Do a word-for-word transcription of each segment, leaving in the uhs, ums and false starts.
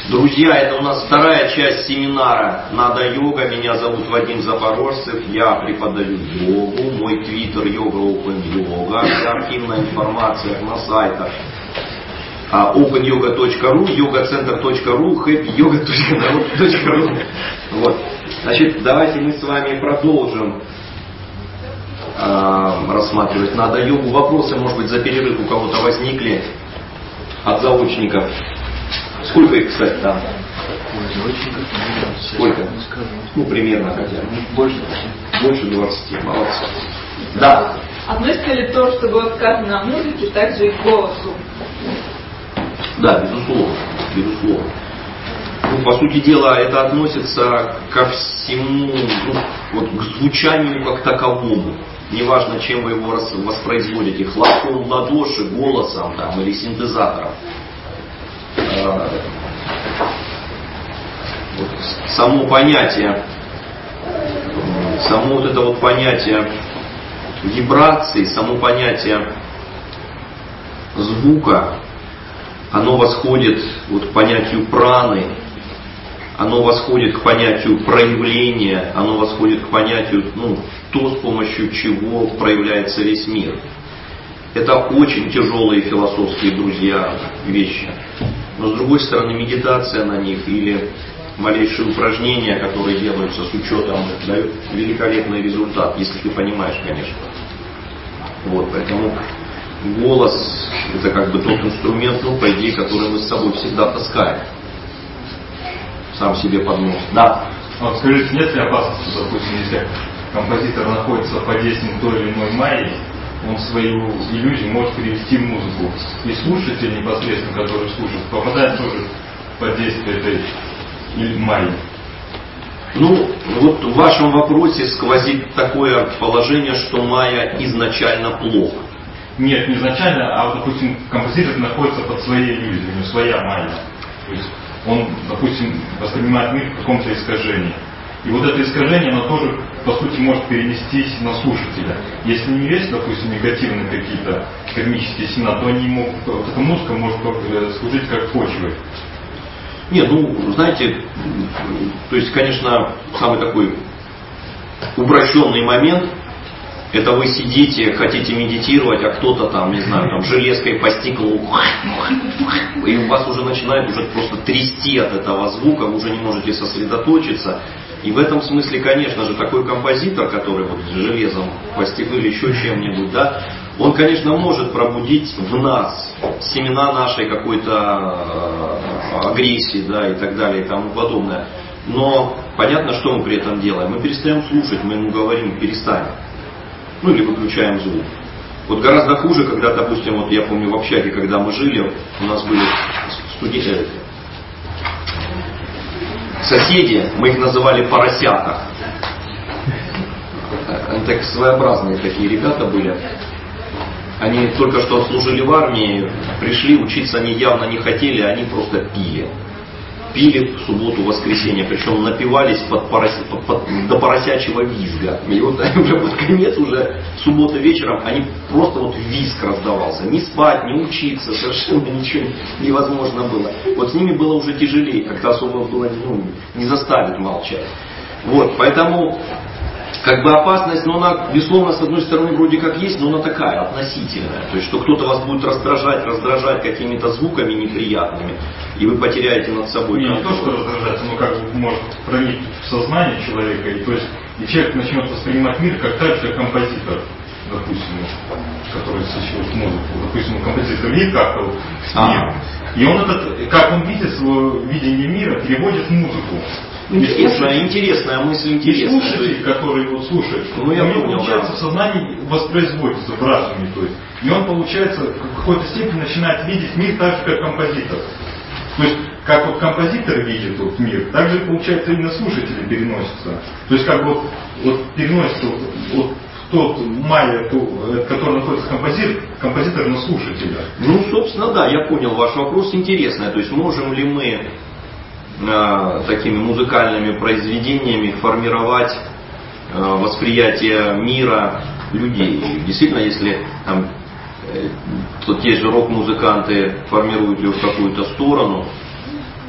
Друзья, это у нас вторая часть семинара «Надо йога». Меня зовут Вадим Запорожцев. Я преподаю йогу. Мой твиттер йога open yoga. Вся архивная информация на сайтах open yoga точка ру, yoga center точка ру, happy yoga точка ру. Вот. Значит, давайте мы с вами продолжим э, рассматривать «Надо йогу». Вопросы, может быть, за перерыв у кого-то возникли от заочников. Сколько их, кстати, там? Сколько? Ну, примерно хотя бы. Больше. Больше двадцати. Молодцы. Да. Относится ли то, что было сказано о музыке, также и к голосу? Да, безусловно. Безусловно. Ну, по сути дела, это относится ко всему, ну, вот к звучанию как таковому. Неважно, чем вы его воспроизводите. Хлопком в ладоши, голосом там, или синтезатором. Вот, само понятие, само вот это вот понятие вибрации, само понятие звука, оно восходит вот к понятию праны, оно восходит к понятию проявления, оно восходит к понятию, ну, то, с помощью чего проявляется весь мир. Это очень тяжелые философские, друзья, вещи. Но с другой стороны, медитация на них или малейшие упражнения, которые делаются с учетом, дают великолепный результат, если ты понимаешь, конечно. Вот, поэтому голос — это как бы тот инструмент, ну, по идее, который мы с собой всегда таскаем. Сам себе под нос. Да. Вот скажите, нет ли опасности, допустим, если композитор находится под действием той или иной майи, он свою иллюзию может перевести в музыку. И слушатель непосредственно, который слушает, попадает тоже под действие этой майи. Ну, вот в вашем вопросе сквозит такое положение, что майя изначально плохо. Нет, не изначально, а, допустим, композитор находится под своей иллюзией, у него своя майя. То есть он, допустим, воспринимает мир в каком-то искажении. И вот это искажение, оно тоже, по сути, может перенестись на слушателя. Если не есть, допустим, негативные какие-то кармические семена, то они могут, вот эта музыка может служить как почвой. Нет, ну, знаете, то есть, конечно, самый такой упрощенный момент, это вы сидите, хотите медитировать, а кто-то там, не знаю, там железкой по стеклу, и у вас уже начинает уже просто трясти от этого звука, вы уже не можете сосредоточиться. И в этом смысле, конечно же, такой композитор, который вот железом по стеклу или еще чем-нибудь, да, он, конечно, может пробудить в нас семена нашей какой-то агрессии, да, и так далее, и тому подобное. Но понятно, что мы при этом делаем. Мы перестаем слушать, мы ему говорим, перестань. Ну или выключаем звук. Вот гораздо хуже, когда, допустим, вот я помню в общаге, когда мы жили, у нас были студенты, соседи, мы их называли поросята. Так своеобразные такие ребята были. Они только что отслужили в армии, пришли, учиться они явно не хотели, они просто пили. Пили в субботу, воскресенье, причем напивались под порося, под, под, до поросячьего визга. И вот уже под конец, уже в субботу вечером, они просто вот визг раздавался. Не спать, не учиться, совершенно ничего невозможно было. Вот с ними было уже тяжелее, как-то особо было, ну, не заставить молчать. Вот, поэтому как бы опасность, но она, безусловно, с одной стороны вроде как есть, но она такая, относительная. То есть, что кто-то вас будет раздражать, раздражать какими-то звуками неприятными, и вы потеряете над собой не, контроль. Не то, что раздражать, но как бы может проникнуть в сознание человека, и, то есть, и человек начнет воспринимать мир как так же, как композитор, допустим, который сочинил музыку. Допустим, композитор видит как-то мир, а. и он этот, как он видит свое видение мира, переводит в музыку. Интересная, интересная мысль, интересная. И слушатель, который его слушает, ну, я у него понял, получается да. в сознании воспроизводится в разуме, то есть, и он получается в какой-то степени начинает видеть мир так же, как композитор. То есть, как вот композитор видит вот мир, так же получается и на слушателя переносится. То есть, как бы вот, вот переносится вот, вот тот майя, который находится композитор, композитор на слушателя. Ну, собственно, да, я понял ваш вопрос, интересный. То есть, можем ли мы такими музыкальными произведениями формировать э, восприятие мира людей. Действительно, если там, э, то те же рок-музыканты формируют ее в какую-то сторону,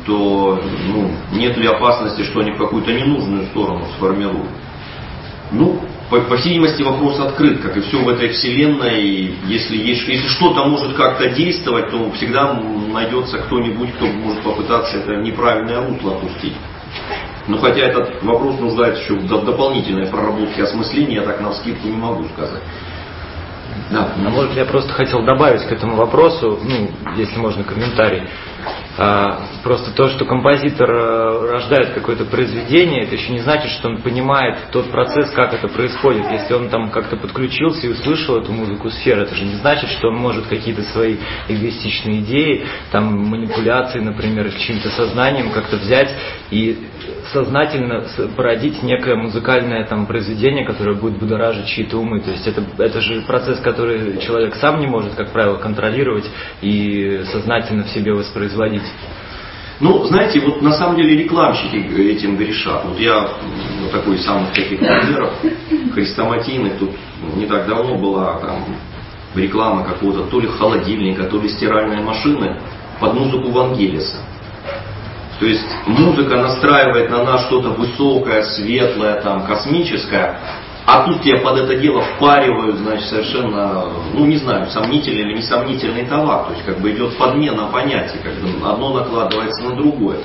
то ну, нет ли опасности, что они в какую-то ненужную сторону сформируют? Ну, по, по всей видимости, вопрос открыт, как и все в этой вселенной. Если, есть, если что-то может как-то действовать, то всегда найдется кто-нибудь, кто может попытаться это неправильное русло опустить. Но хотя этот вопрос нуждается еще в дополнительной проработке осмысления, я так навскидку не могу сказать. Да. А может, я просто хотел добавить к этому вопросу, ну, если можно, комментарий. А, просто то, что композитор рождает какое-то произведение, это еще не значит, что он понимает тот процесс, как это происходит. Если он там как-то подключился и услышал эту музыку сферы, это же не значит, что он может какие-то свои эгоистичные идеи, там манипуляции, например, с чьим-то сознанием как-то взять и сознательно породить некое музыкальное там произведение, которое будет будоражить чьи-то умы. То есть это, это же процесс, который человек сам не может, как правило, контролировать и сознательно в себе воспроизводить. Ну, знаете, вот на самом деле рекламщики этим грешат. Вот я ну, такой из самых таких примеров хрестоматийных. Тут не так давно была там реклама какого-то то ли холодильника, то ли стиральной машины под музыку Вангелиса. То есть музыка настраивает на нас что-то высокое, светлое, там, космическое, а тут тебе под это дело впаривают, значит, совершенно, ну не знаю, сомнительный или несомнительный товар. То есть как бы идет подмена понятий, как бы одно накладывается на другое.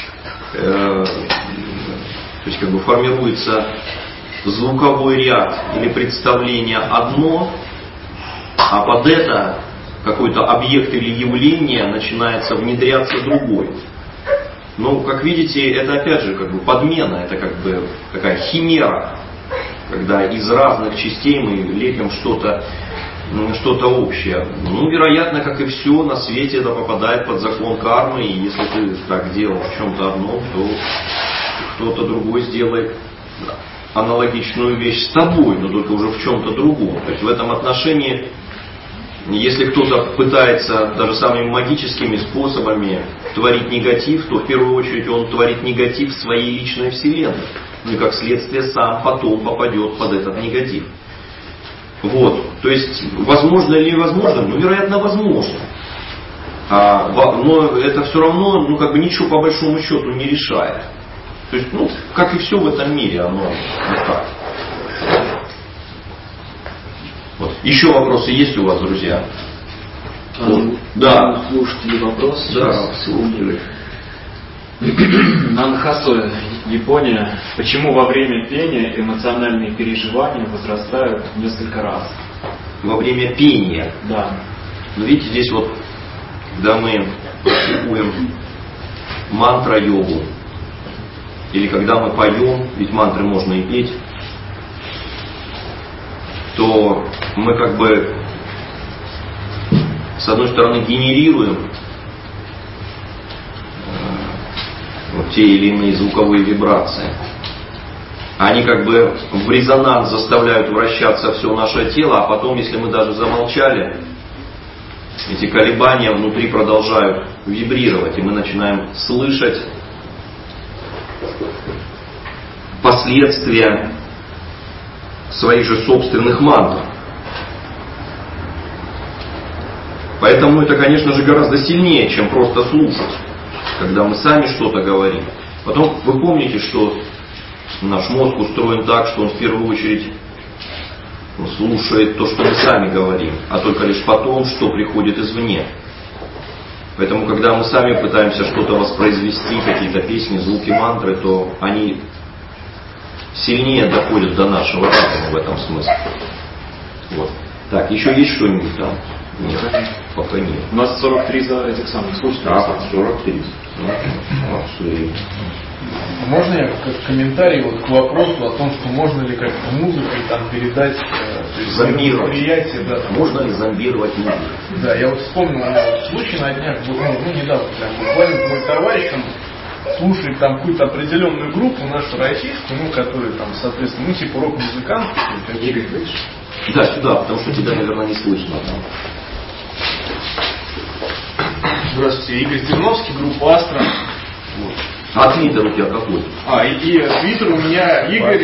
То есть как бы формируется звуковой ряд или представление одно, а под это какой-то объект или явление начинается внедряться другой. Но, как видите, это опять же как бы подмена, это как бы такая химера, когда из разных частей мы лепим что-то, что-то общее. Ну, вероятно, как и все на свете, это попадает под закон кармы, и если ты так делал в чем-то одном, то кто-то другой сделает аналогичную вещь с тобой, но только уже в чем-то другом. То есть в этом отношении, если кто-то пытается даже самыми магическими способами творить негатив, то в первую очередь он творит негатив в своей личной вселенной. Ну и как следствие сам потом попадет под этот негатив. Вот. То есть, возможно или невозможно? Ну, вероятно, возможно. А, но это все равно, ну, как бы ничего по большому счету не решает. То есть, ну, как и все в этом мире, оно вот так. Вот. Еще вопросы есть у вас, друзья? А, вот. Да. Слушатели вопрос. Да, слушатели. Нанхасо, Япония. Почему во время пения эмоциональные переживания возрастают в несколько раз? Во время пения? Да. Ну, видите, здесь вот, когда мы практикуем мантра-йогу, или когда мы поем, ведь мантры можно и петь, то мы как бы с одной стороны генерируем вот те или иные звуковые вибрации. Они как бы в резонанс заставляют вращаться все наше тело, а потом, если мы даже замолчали, эти колебания внутри продолжают вибрировать, и мы начинаем слышать последствия своих же собственных мантр. Поэтому это, конечно же, гораздо сильнее, чем просто слушать, когда мы сами что-то говорим. Потом вы помните, что наш мозг устроен так, что он в первую очередь слушает то, что мы сами говорим, а только лишь потом, что приходит извне. Поэтому, когда мы сами пытаемся что-то воспроизвести, какие-то песни, звуки, мантры, то они сильнее доходят до нашего разума в этом смысле. Вот. Так, еще есть что-нибудь там? Нет, пока нет. У нас сорок три за этих самых слушателей. А, сорок три. Ну, можно я как комментарий вот к вопросу о том, что можно ли как-то музыкой там передать э, зомбировать. восприятие, да, там, можно ли зомбировать музыку? Да, я вот вспомнил вот, случай на днях, ну, ну недавно прям буквально мой товарищ там слушает там какую-то определенную группу, нашу российскую, ну, которые там, соответственно, ну, типа рок-музыканты. Игорь, видишь? Да, сюда, потому что тебя, наверное, не слышно там. Здравствуйте, Игорь Терновский, группа Астра. Вот. А твиттер у тебя какой? А, и, и твиттер у меня Игорь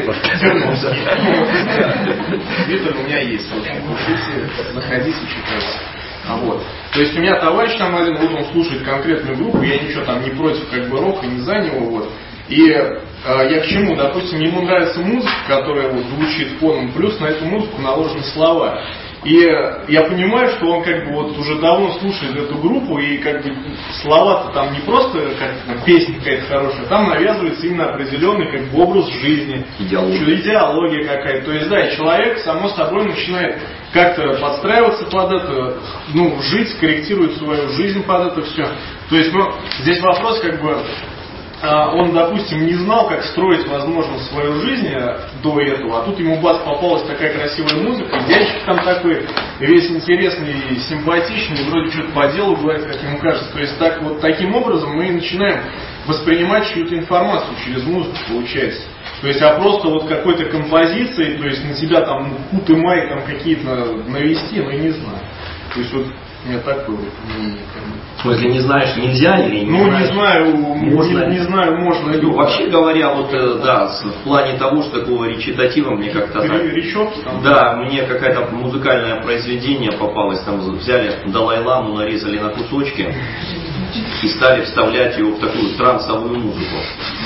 Терновский. Твиттер у меня есть. Пишите, находите, читайте. А вот. То есть у меня товарищ там один, вот он слушает конкретную группу, я ничего там не против как бы рока, не за него, вот. И э, я к чему, допустим, ему нравится музыка, которая вот звучит фоном, плюс на эту музыку наложены слова. И я понимаю, что он как бы вот уже давно слушает эту группу, и как бы слова-то там не просто как там, песня какая-то хорошая, там навязывается именно определенный как бы образ жизни, идеология, идеология какая-то. То есть да, и человек само собой начинает как-то подстраиваться под это, ну, жить, корректирует свою жизнь под это все. То есть, ну, здесь вопрос как бы, он, допустим, не знал, как строить, возможно, свою жизнь до этого, а тут ему бац, попалась такая красивая музыка, и дядечка там такой весь интересный и симпатичный, вроде что-то по делу говорит, как ему кажется. То есть так вот таким образом мы начинаем воспринимать чью-то информацию через музыку, получается. То есть, а просто вот какой-то композицией, то есть на себя там кут и май там какие-то навести, ну, я не знаю. То есть вот у меня такое вот мнение. В смысле, не знаешь, нельзя или не ну, знаешь? не знаю, можно, не, не знаю, можно ли. Ну, вообще говоря, вот, да, в плане того, что такого речитатива мне как-то так... Речевки там? Да, мне какое-то музыкальное произведение попалось, там взяли Далай-ламу, нарезали на кусочки и стали вставлять его в такую трансовую музыку.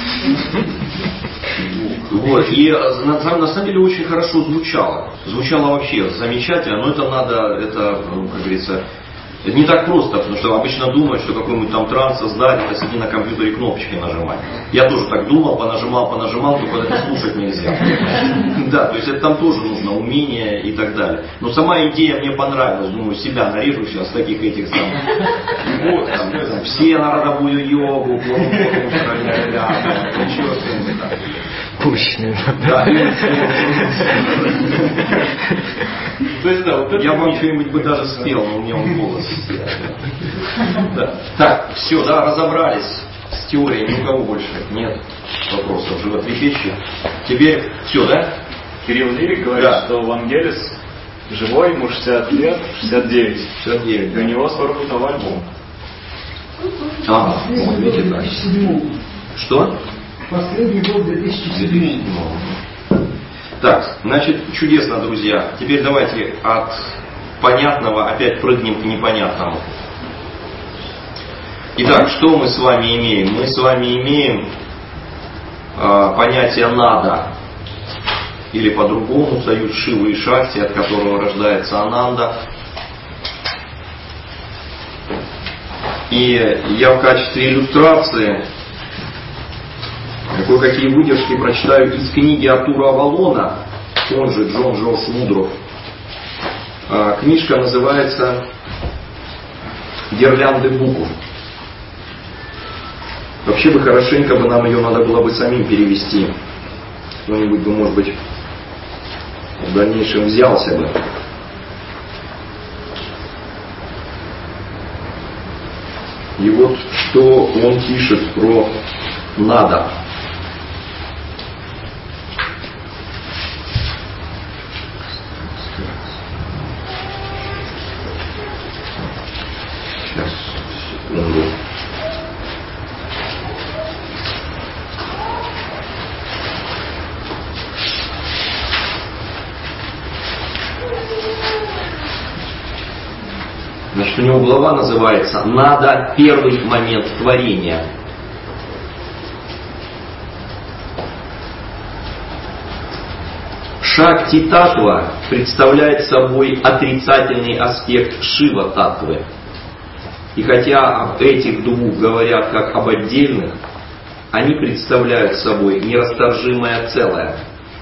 Вот. И на, на самом деле очень хорошо звучало. Звучало вообще замечательно, но это надо, это, ну, как говорится, не так просто, потому что обычно думают, что какой-нибудь там транс создать, это сиди на компьютере кнопочки нажимать. Я тоже так думал, понажимал, понажимал, только это слушать нельзя. Да, то есть это там тоже нужно умение и так далее. Но сама идея мне понравилась, думаю, себя нарежу сейчас таких этих самых. Вот, там, там, все на родовую йогу, Пущенные. Да. То есть, да, вот это я бы что-нибудь бы даже спел, но у меня он голос. Да. Так, все, да, разобрались с теорией, ни у кого больше нет вопросов, животрепещущих. Теперь все, да? Кирилл Лирик говорит, да. что Вангелис живой, ему шестьдесят лет, шестьдесят девять. шестьдесят девять, да. И у него скоро будет новый альбом. Ага, вот видите, так. Что? Последний год две тысячи седьмого. Так, значит, чудесно, друзья. Теперь давайте от понятного опять прыгнем к непонятному. Итак, что мы с вами имеем? Мы с вами имеем э, понятие «надо», или по-другому союз Шивы и Шакти, от которого рождается Ананда. И я в качестве иллюстрации кое-какие выдержки прочитаю из книги Артура Авалона, он же Джон Джордж Мудров. Книжка называется «Гирлянды букв». Вообще бы хорошенько бы нам ее надо было бы самим перевести. Кто-нибудь бы, может быть, в дальнейшем взялся бы. И вот что он пишет про «надо». Сейчас, секунду. Значит, у него глава называется «Надо первый момент творения». Шакти-татва представляет собой отрицательный аспект Шива-татвы. И хотя об этих двух говорят как об отдельных, они представляют собой нерасторжимое целое.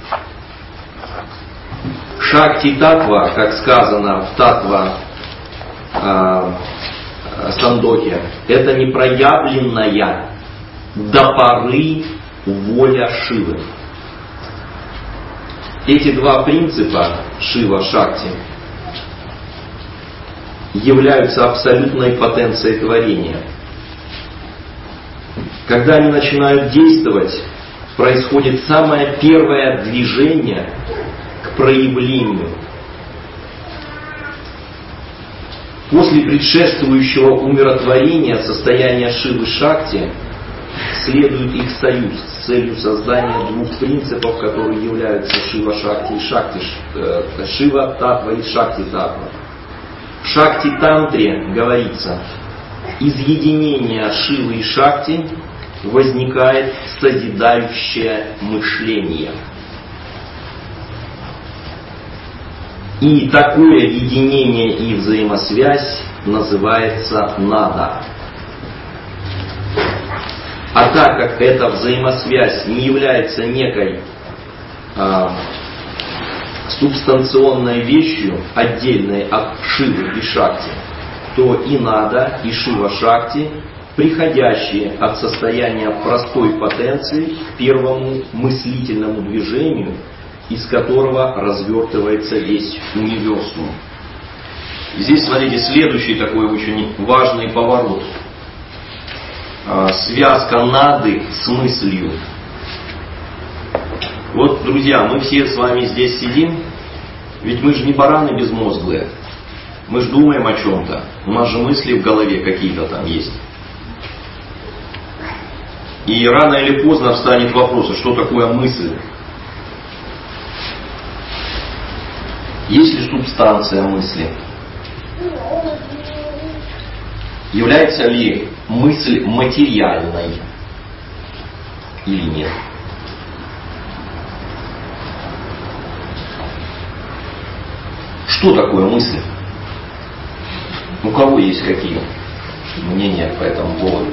Шакти-татва, как сказано в татва э, Сандохе, это непроявленная до поры воля Шивы. Эти два принципа Шива-Шакти являются абсолютной потенцией творения. Когда они начинают действовать, происходит самое первое движение к проявлению. После предшествующего умиротворения состояния Шивы-Шакти следует их союз с целью создания двух принципов, которые являются Шива-Шакти и Шакти, Шива-Татва и Шакти-Татва. В Шакти-тантре говорится, из единения Шивы и Шакти возникает созидающее мышление. И такое единение и взаимосвязь называется нада. А так как эта взаимосвязь не является некой э, субстанционной вещью, отдельной от Шивы и Шакти, то и нада, и Шива-Шакти, приходящие от состояния простой потенции к первому мыслительному движению, из которого развертывается весь универсум. Здесь, смотрите, следующий такой очень важный поворот. Связка нады с мыслью. Вот, друзья, мы все с вами здесь сидим, ведь мы же не бараны безмозглые. Мы же думаем о чем-то. У нас же мысли в голове какие-то там есть. И рано или поздно встанет вопрос, что такое мысль? Есть ли субстанция мысли? Является ли мысль материальной или нет? Что такое мысль? У кого есть какие мнения по этому поводу?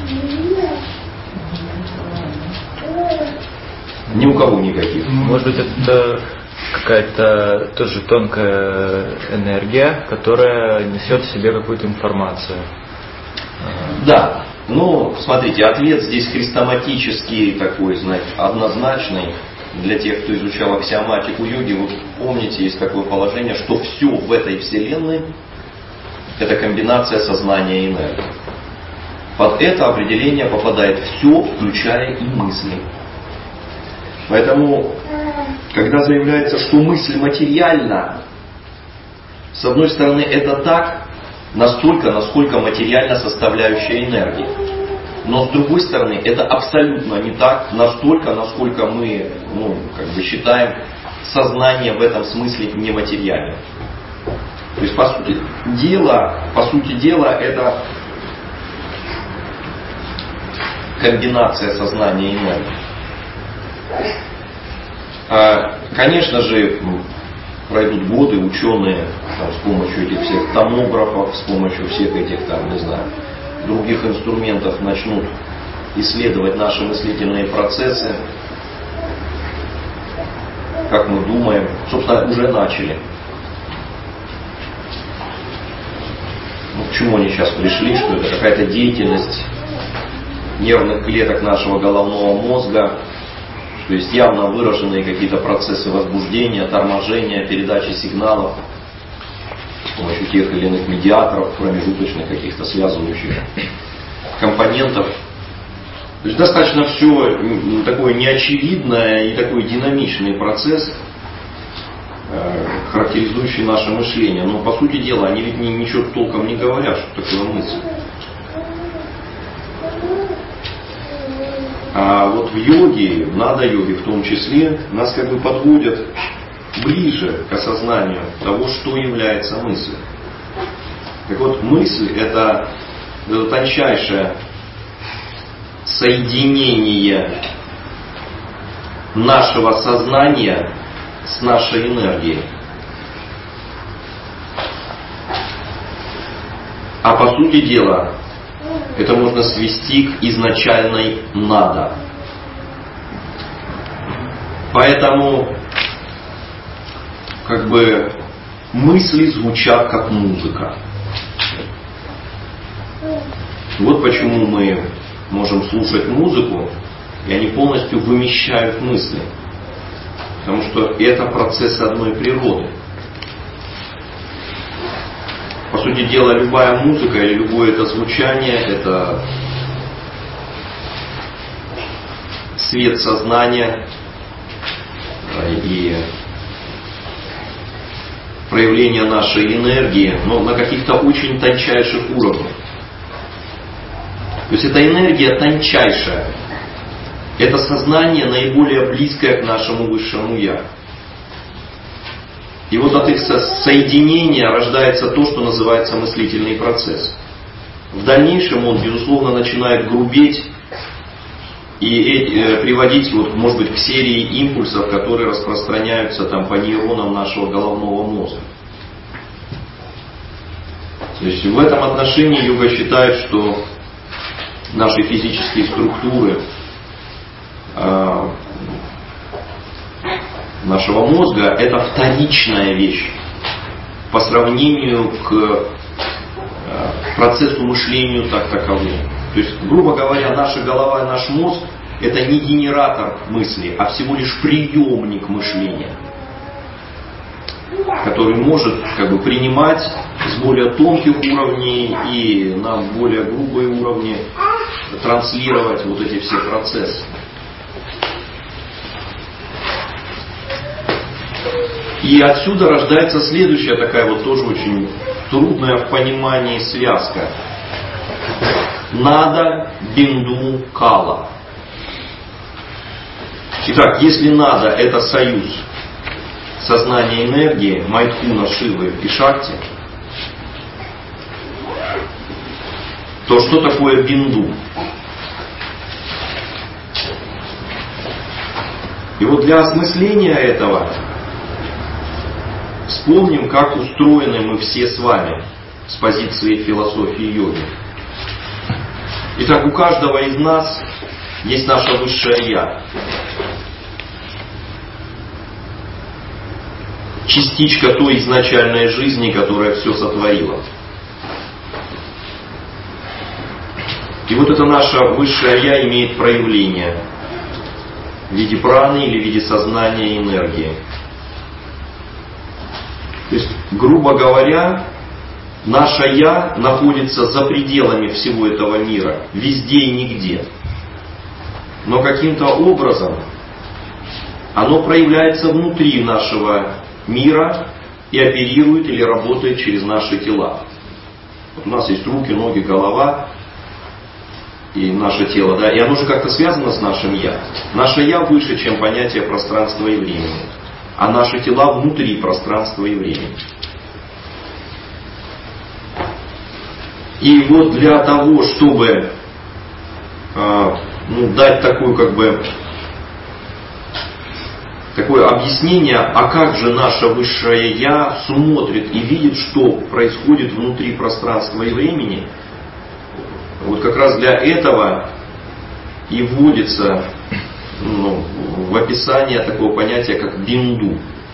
Ни у кого никаких. Может быть, это какая-то тоже тонкая энергия, которая несет в себе какую-то информацию. Да. Ну, смотрите, ответ здесь хрестоматический такой, знаете, однозначный. Для тех, кто изучал аксиоматику йоги, вы помните, есть такое положение, что все в этой вселенной — это комбинация сознания и энергии. Под это определение попадает все, включая и мысли. Поэтому, когда заявляется, что мысль материальна, с одной стороны, это так, настолько, насколько материальна составляющая энергии. Но с другой стороны, это абсолютно не так, настолько, насколько мы, ну, как бы считаем сознание в этом смысле нематериальным. То есть, по сути дела, по сути дела, это комбинация сознания и энергии. Конечно же, пройдут годы, ученые там, с помощью этих всех томографов, с помощью всех этих, там, не знаю, других инструментов начнут исследовать наши мыслительные процессы, как мы думаем. Собственно, уже начали. Ну, к чему они сейчас пришли, что это какая-то деятельность нервных клеток нашего головного мозга, то есть явно выраженные какие-то процессы возбуждения, торможения, передачи сигналов с помощью тех или иных медиаторов, промежуточных каких-то связывающих компонентов. То есть достаточно все такое неочевидное и такой динамичный процесс, характеризующий наше мышление. Но по сути дела они ведь ничего толком не говорят, что такое мысль. А вот в йоге, в нада-йоге в том числе, нас как бы подводят ближе к осознанию того, что является мыслью. Так вот, мысль — это, это тончайшее соединение нашего сознания с нашей энергией. А по сути дела, это можно свести к изначальной нада. Поэтому, как бы, мысли звучат как музыка. Вот почему мы можем слушать музыку, и они полностью вымещают мысли. Потому что это процесс одной природы. По сути дела, любая музыка или любое это звучание — это свет сознания и проявление нашей энергии, но на каких-то очень тончайших уровнях. То есть эта энергия тончайшая. Это сознание наиболее близкое к нашему высшему Я. И вот от их соединения рождается то, что называется мыслительный процесс. В дальнейшем он, безусловно, начинает грубеть и приводить, вот, может быть, к серии импульсов, которые распространяются там, по нейронам нашего головного мозга. То есть в этом отношении йога считает, что наши физические структуры э, нашего мозга — это вторичная вещь по сравнению к э, процессу мышлению так таковому. То есть, грубо говоря, наша голова и наш мозг — это не генератор мысли, а всего лишь приемник мышления, который может как бы принимать с более тонких уровней и на более грубые уровни транслировать вот эти все процессы. И отсюда рождается следующая такая вот тоже очень трудная в понимании связка. Нада, бинду, кала. Итак, если нада — это союз сознания энергии, майдхуна, Шивы и Шакти, то что такое бинду? И вот для осмысления этого вспомним, как устроены мы все с вами с позиции философии йоги. Итак, у каждого из нас есть наше высшее Я. Частичка той изначальной жизни, которая все сотворила. И вот это наше высшее Я имеет проявление в виде праны или в виде сознания и энергии. То есть, грубо говоря, наше Я находится за пределами всего этого мира, везде и нигде. Но каким-то образом оно проявляется внутри нашего мира и оперирует или работает через наши тела. Вот у нас есть руки, ноги, голова и наше тело, да, и оно же как-то связано с нашим Я. Наше Я выше, чем понятие пространства и времени, а наши тела внутри пространства и времени. И вот для того, чтобы э, ну, дать такую как бы такое объяснение, а как же наше высшее Я смотрит и видит, что происходит внутри пространства и времени, вот как раз для этого и вводится ну, в описание такого понятия, как бинду.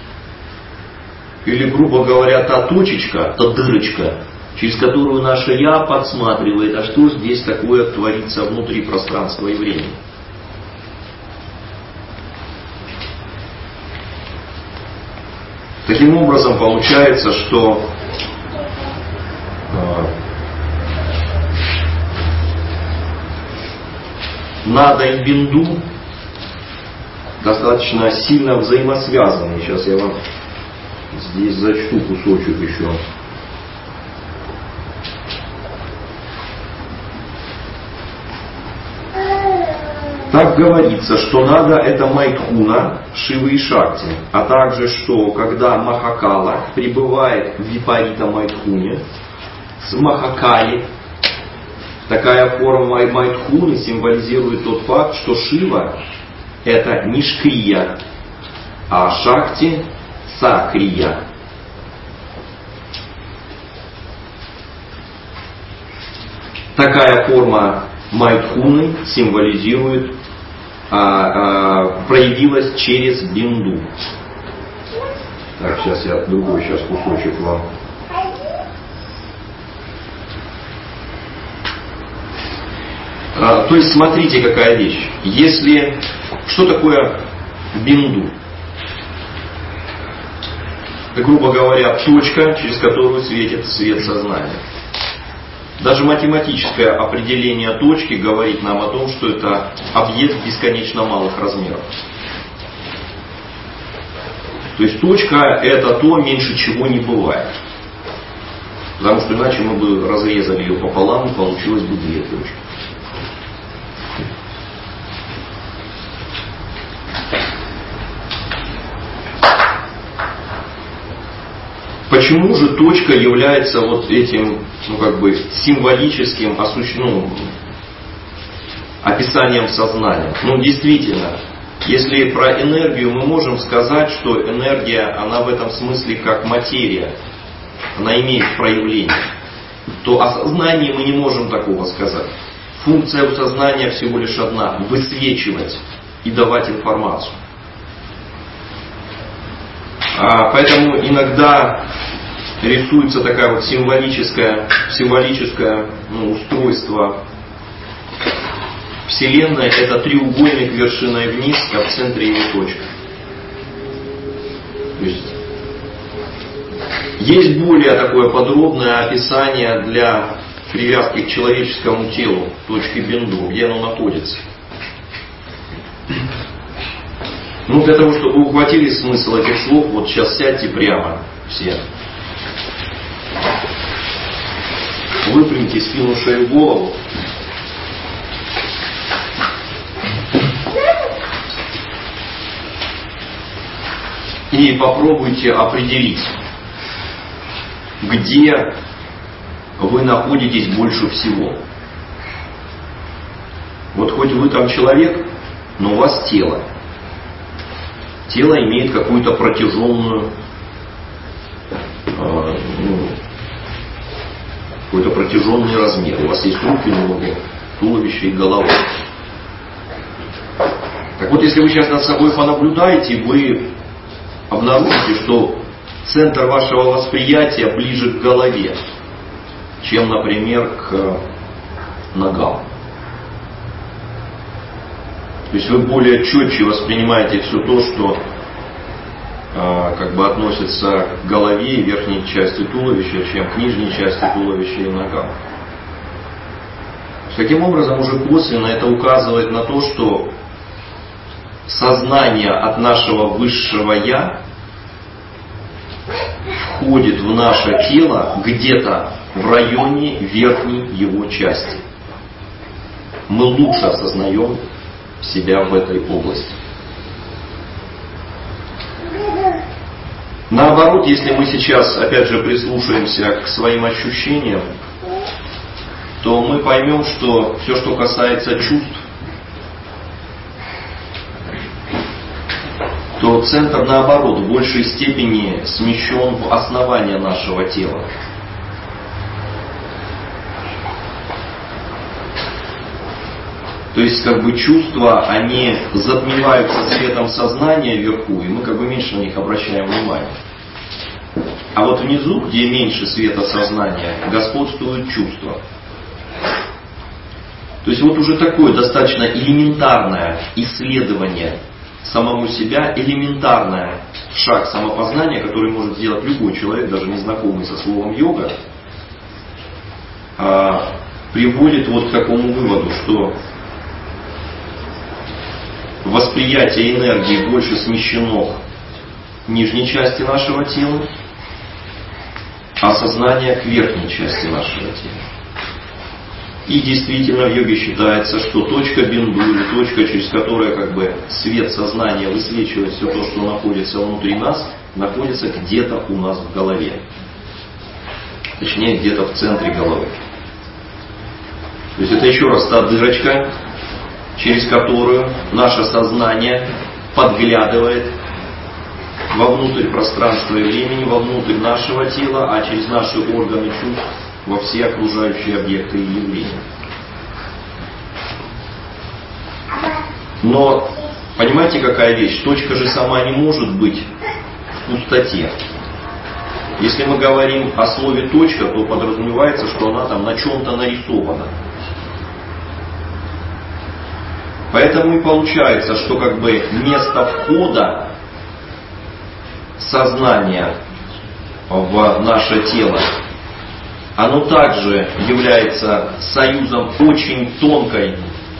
Или, грубо говоря, та точечка, та дырочка, через которую наше Я подсматривает, а что здесь такое творится внутри пространства и времени. Таким образом, получается, что э, нада и бинду достаточно сильно взаимосвязаны. Сейчас я вам здесь зачту кусочек еще. Так говорится, что нада — это майдхуна, Шивы и Шакти, а также, что когда Махакала пребывает в випарита майдхуне, с Махакали, такая форма майдхуны символизирует тот факт, что Шива — это нишкрия, а Шакти — сакрия. Такая форма майдхуны символизирует, а, а, проявилась через бинду. Так, сейчас я другой сейчас кусочек вам. А, то есть смотрите, какая вещь. Если что такое бинду? Это, грубо говоря, точка, через которую светит свет сознания. Даже математическое определение точки говорит нам о том, что это объект бесконечно малых размеров. То есть точка — это то, меньше чего не бывает. Потому что иначе мы бы разрезали ее пополам, и получилось бы две точки. почему же точка является вот этим, ну как бы символическим осущ... ну, описанием сознания? Ну действительно, если про энергию мы можем сказать, что энергия, она в этом смысле как материя, она имеет проявление, то о сознании мы не можем такого сказать. Функция у сознания всего лишь одна – высвечивать и давать информацию. А поэтому иногда рисуется такая вот символическое, символическое ну, устройство Вселенной. Это треугольник вершиной вниз, а в центре его точка. То есть, есть более такое подробное описание для привязки к человеческому телу точки Бинду, где оно находится. Ну, для того, чтобы вы ухватили смысл этих слов, вот сейчас сядьте прямо все. Выпрямите спину, шею, голову. И попробуйте определить, где вы находитесь больше всего. Вот хоть вы там человек, но у вас тело. Тело имеет какую-то протяженную, э, ну, какой-то протяженный размер. У вас есть руки, ноги, туловище и голова. Так вот, если вы сейчас над собой понаблюдаете, вы обнаружите, что центр вашего восприятия ближе к голове, чем, например, к ногам. То есть вы более четче воспринимаете все то, что э, как бы относится к голове и верхней части туловища, чем к нижней части туловища и ногам. Таким образом, уже косвенно это указывает на то, что сознание от нашего высшего Я входит в наше тело где-то в районе верхней его части. Мы лучше осознаем себя в этой области. Наоборот, если мы сейчас опять же прислушаемся к своим ощущениям, то мы поймем, что все, что касается чувств, то центр, наоборот, в большей степени смещен в основание нашего тела. То есть, как бы, чувства, они затмеваются светом сознания вверху, и мы как бы меньше на них обращаем внимание. А вот внизу, где меньше света сознания, господствуют чувства. То есть, вот уже такое достаточно элементарное исследование самому себя, элементарный шаг самопознания, который может сделать любой человек, даже незнакомый со словом йога, приводит вот к такому выводу, что восприятие энергии больше смещено к нижней части нашего тела, а сознание к верхней части нашего тела. И действительно в йоге считается, что точка бинду или точка, через которую как бы свет сознания высвечивает все то, что находится внутри нас, находится где-то у нас в голове. Точнее, где-то в центре головы. То есть это еще раз та дырочка, через которую наше сознание подглядывает вовнутрь пространства и времени, вовнутрь нашего тела, а через наши органы чувств во все окружающие объекты и явления. Но понимаете, какая вещь? Точка же сама не может быть в пустоте. Если мы говорим о слове точка, то подразумевается, что она там на чем-то нарисована. Поэтому и получается, что как бы место входа сознания в наше тело, оно также является союзом очень тонкой,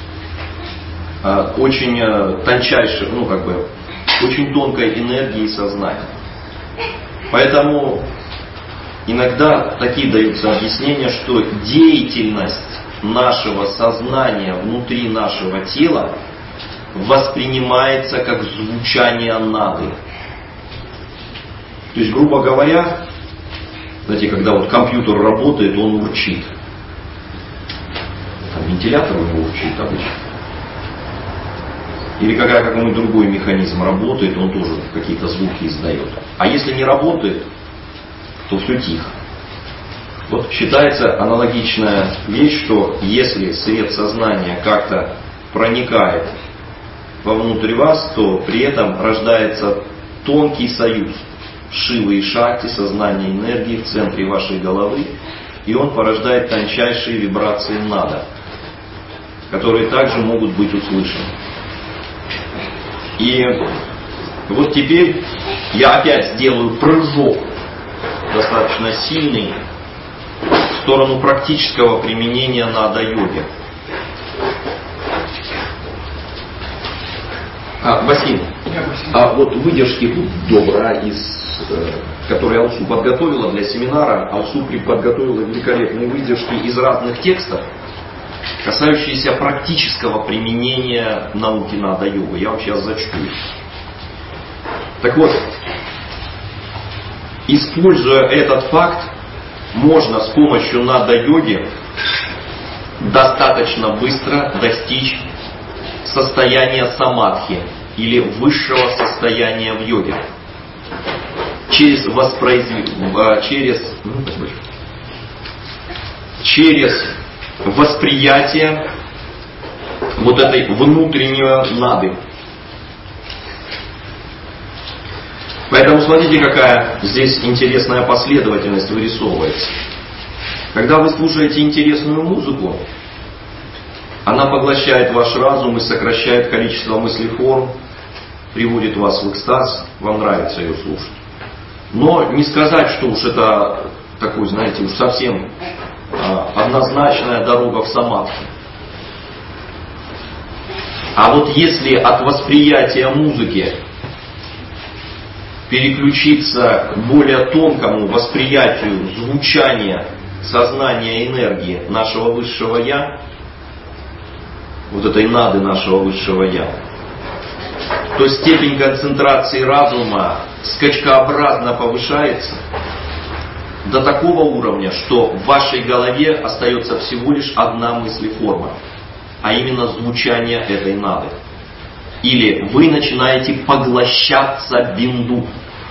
очень тончайшей, ну как бы, очень тонкой энергии сознания. Поэтому иногда такие даются объяснения, что деятельность нашего сознания внутри нашего тела воспринимается как звучание нады. То есть, грубо говоря, Знаете, когда вот компьютер работает, он урчит. Там вентилятор у него урчит обычно. Или когда какой-нибудь другой механизм работает, он тоже какие-то звуки издает. А если не работает, то все тихо. Вот считается аналогичная вещь, что если свет сознания как-то проникает вовнутрь вас, то при этом рождается тонкий союз Шивы и Шакти, сознания энергии в центре вашей головы, и он порождает тончайшие вибрации нада, которые также могут быть услышаны. И вот теперь я опять сделаю прыжок достаточно сильный в сторону практического применения нада-йоги. А, Василий, а вот выдержки тут добра, из, э, которые Алсу подготовила для семинара. Алсу подготовила великолепные выдержки из разных текстов, касающиеся практического применения науки нада-йога. Я вам сейчас зачту их. Так вот, используя этот факт, можно с помощью нада-йоги достаточно быстро достичь состояния самадхи или высшего состояния в йоге. Через воспроизведение, через, через восприятие вот этой внутренней нады. Поэтому смотрите, какая здесь интересная последовательность вырисовывается. Когда вы слушаете интересную музыку, она поглощает ваш разум и сокращает количество мыслеформ, приводит вас в экстаз, вам нравится ее слушать. Но не сказать, что уж это такой, знаете, уж совсем а, однозначная дорога в самадхи. А вот если от восприятия музыки переключиться к более тонкому восприятию звучания, сознания, энергии нашего высшего Я, вот этой нады нашего высшего Я, то степень концентрации разума скачкообразно повышается до такого уровня, что в вашей голове остается всего лишь одна мыслеформа, а именно звучание этой нады. Или вы начинаете поглощаться бинду.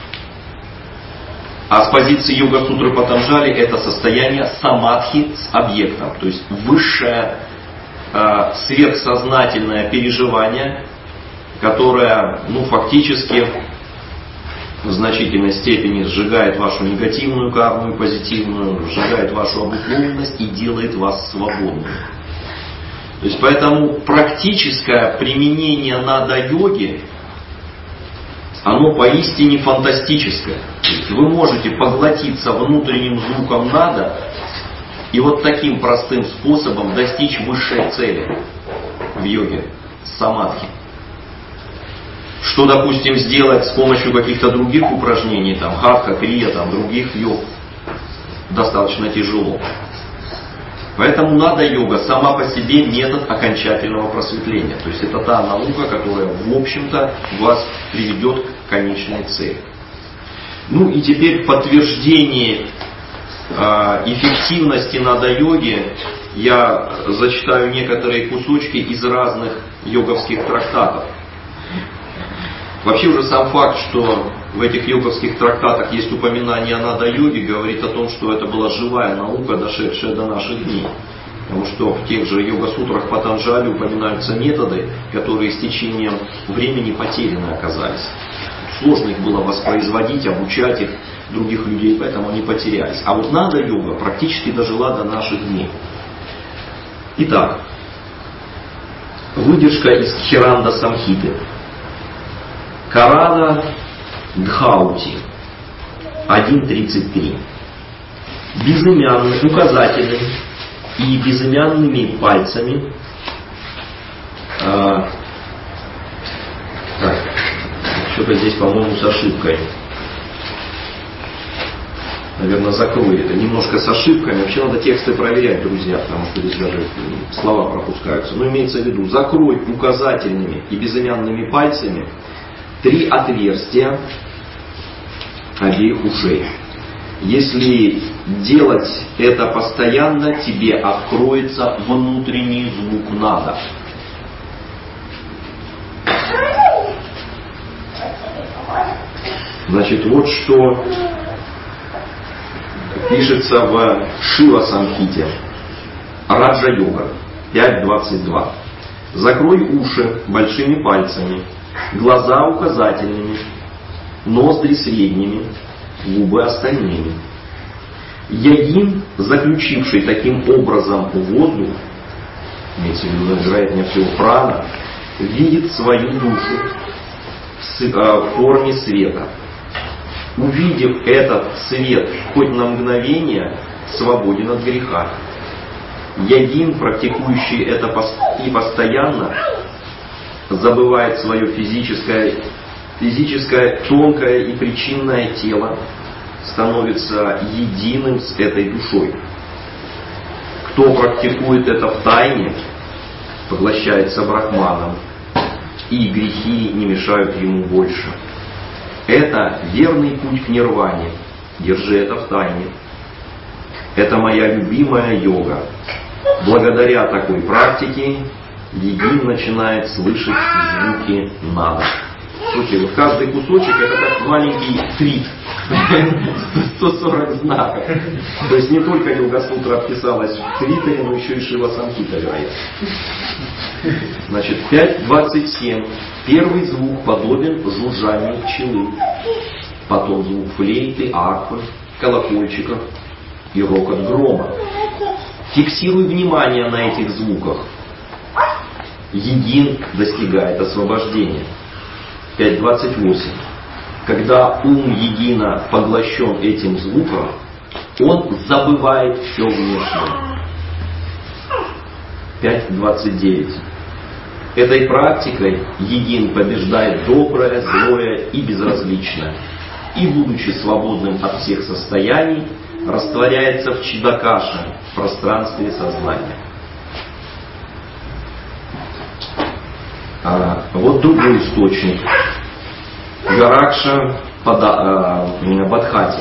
А с позиции йога-сутры Патанджали это состояние самадхи с объектом, то есть высшее э, сверхсознательное переживание, которое ну, фактически в значительной степени сжигает вашу негативную карму и позитивную, сжигает вашу обусловленность и делает вас свободным. То есть поэтому практическое применение нада-йоги, оно поистине фантастическое. То есть вы можете поглотиться внутренним звуком нада и вот таким простым способом достичь высшей цели в йоге, самадхи. Что, допустим, сделать с помощью каких-то других упражнений, там, хатха, крия, там, других йог, достаточно тяжело. Поэтому нада-йога сама по себе метод окончательного просветления. То есть это та наука, которая, в общем-то, вас приведет к конечной цели. Ну и теперь в подтверждении э, эффективности нада-йоги я зачитаю некоторые кусочки из разных йоговских трактатов. Вообще уже сам факт, что в этих йоговских трактатах есть упоминание о нада-йоге, говорит о том, что это была живая наука, дошедшая до наших дней. Потому что в тех же йога-сутрах Патанджали упоминаются методы, которые с течением времени потеряны оказались. Сложно их было воспроизводить, обучать их других людей, поэтому они потерялись. А вот нада-йога практически дожила до наших дней. Итак, выдержка из Кхиранда Самхиты. Карана Дхаути один тридцать три. Безымянным, указательным и безымянными пальцами а, так, что-то здесь, по-моему, с ошибкой. Наверное, закрою это. Немножко с ошибками. Вообще надо тексты проверять, друзья, потому что здесь даже слова пропускаются. Но имеется в виду, закрой указательными и безымянными пальцами три отверстия обеих ушей. Если делать это постоянно, тебе откроется внутренний звук нада. Значит, вот что пишется в Шива-самхите. Раджа-йога пять двадцать два. Закрой уши большими пальцами, глаза указательными, ноздри средними, губы остальными. Йогин, заключивший таким образом воздух, имеется в виду, вероятнее всего, прана, видит свою душу в форме света. Увидев этот свет хоть на мгновение, свободен от греха. Йогин, практикующий это и постоянно, забывает свое физическое, физическое тонкое и причинное тело, становится единым с этой душой. Кто практикует это в тайне, поглощается брахманом, и грехи не мешают ему больше. Это верный путь к нирване. Держи это в тайне. Это моя любимая йога. Благодаря такой практике йогин начинает слышать звуки нада. Слушайте, вот каждый кусочек это как маленький трит. сто сорок знаков. То есть не только Йога-сутра вписалась в тритере, но еще и Шива-самхита, вероятно. Значит, пять двадцать семь. Первый звук подобен жужжанию пчелы. Потом звук флейты, арфы, колокольчиков и рокот грома. Фиксируй внимание на этих звуках. Йогин достигает освобождения. пять двадцать восемь. Когда ум йогина поглощен этим звуком, он забывает все внешнее. пять двадцать девять. Этой практикой йогин побеждает доброе, злое и безразличное. И, будучи свободным от всех состояний, растворяется в чидакаше, в пространстве сознания. А, вот другой источник. Гаракша Бадхати.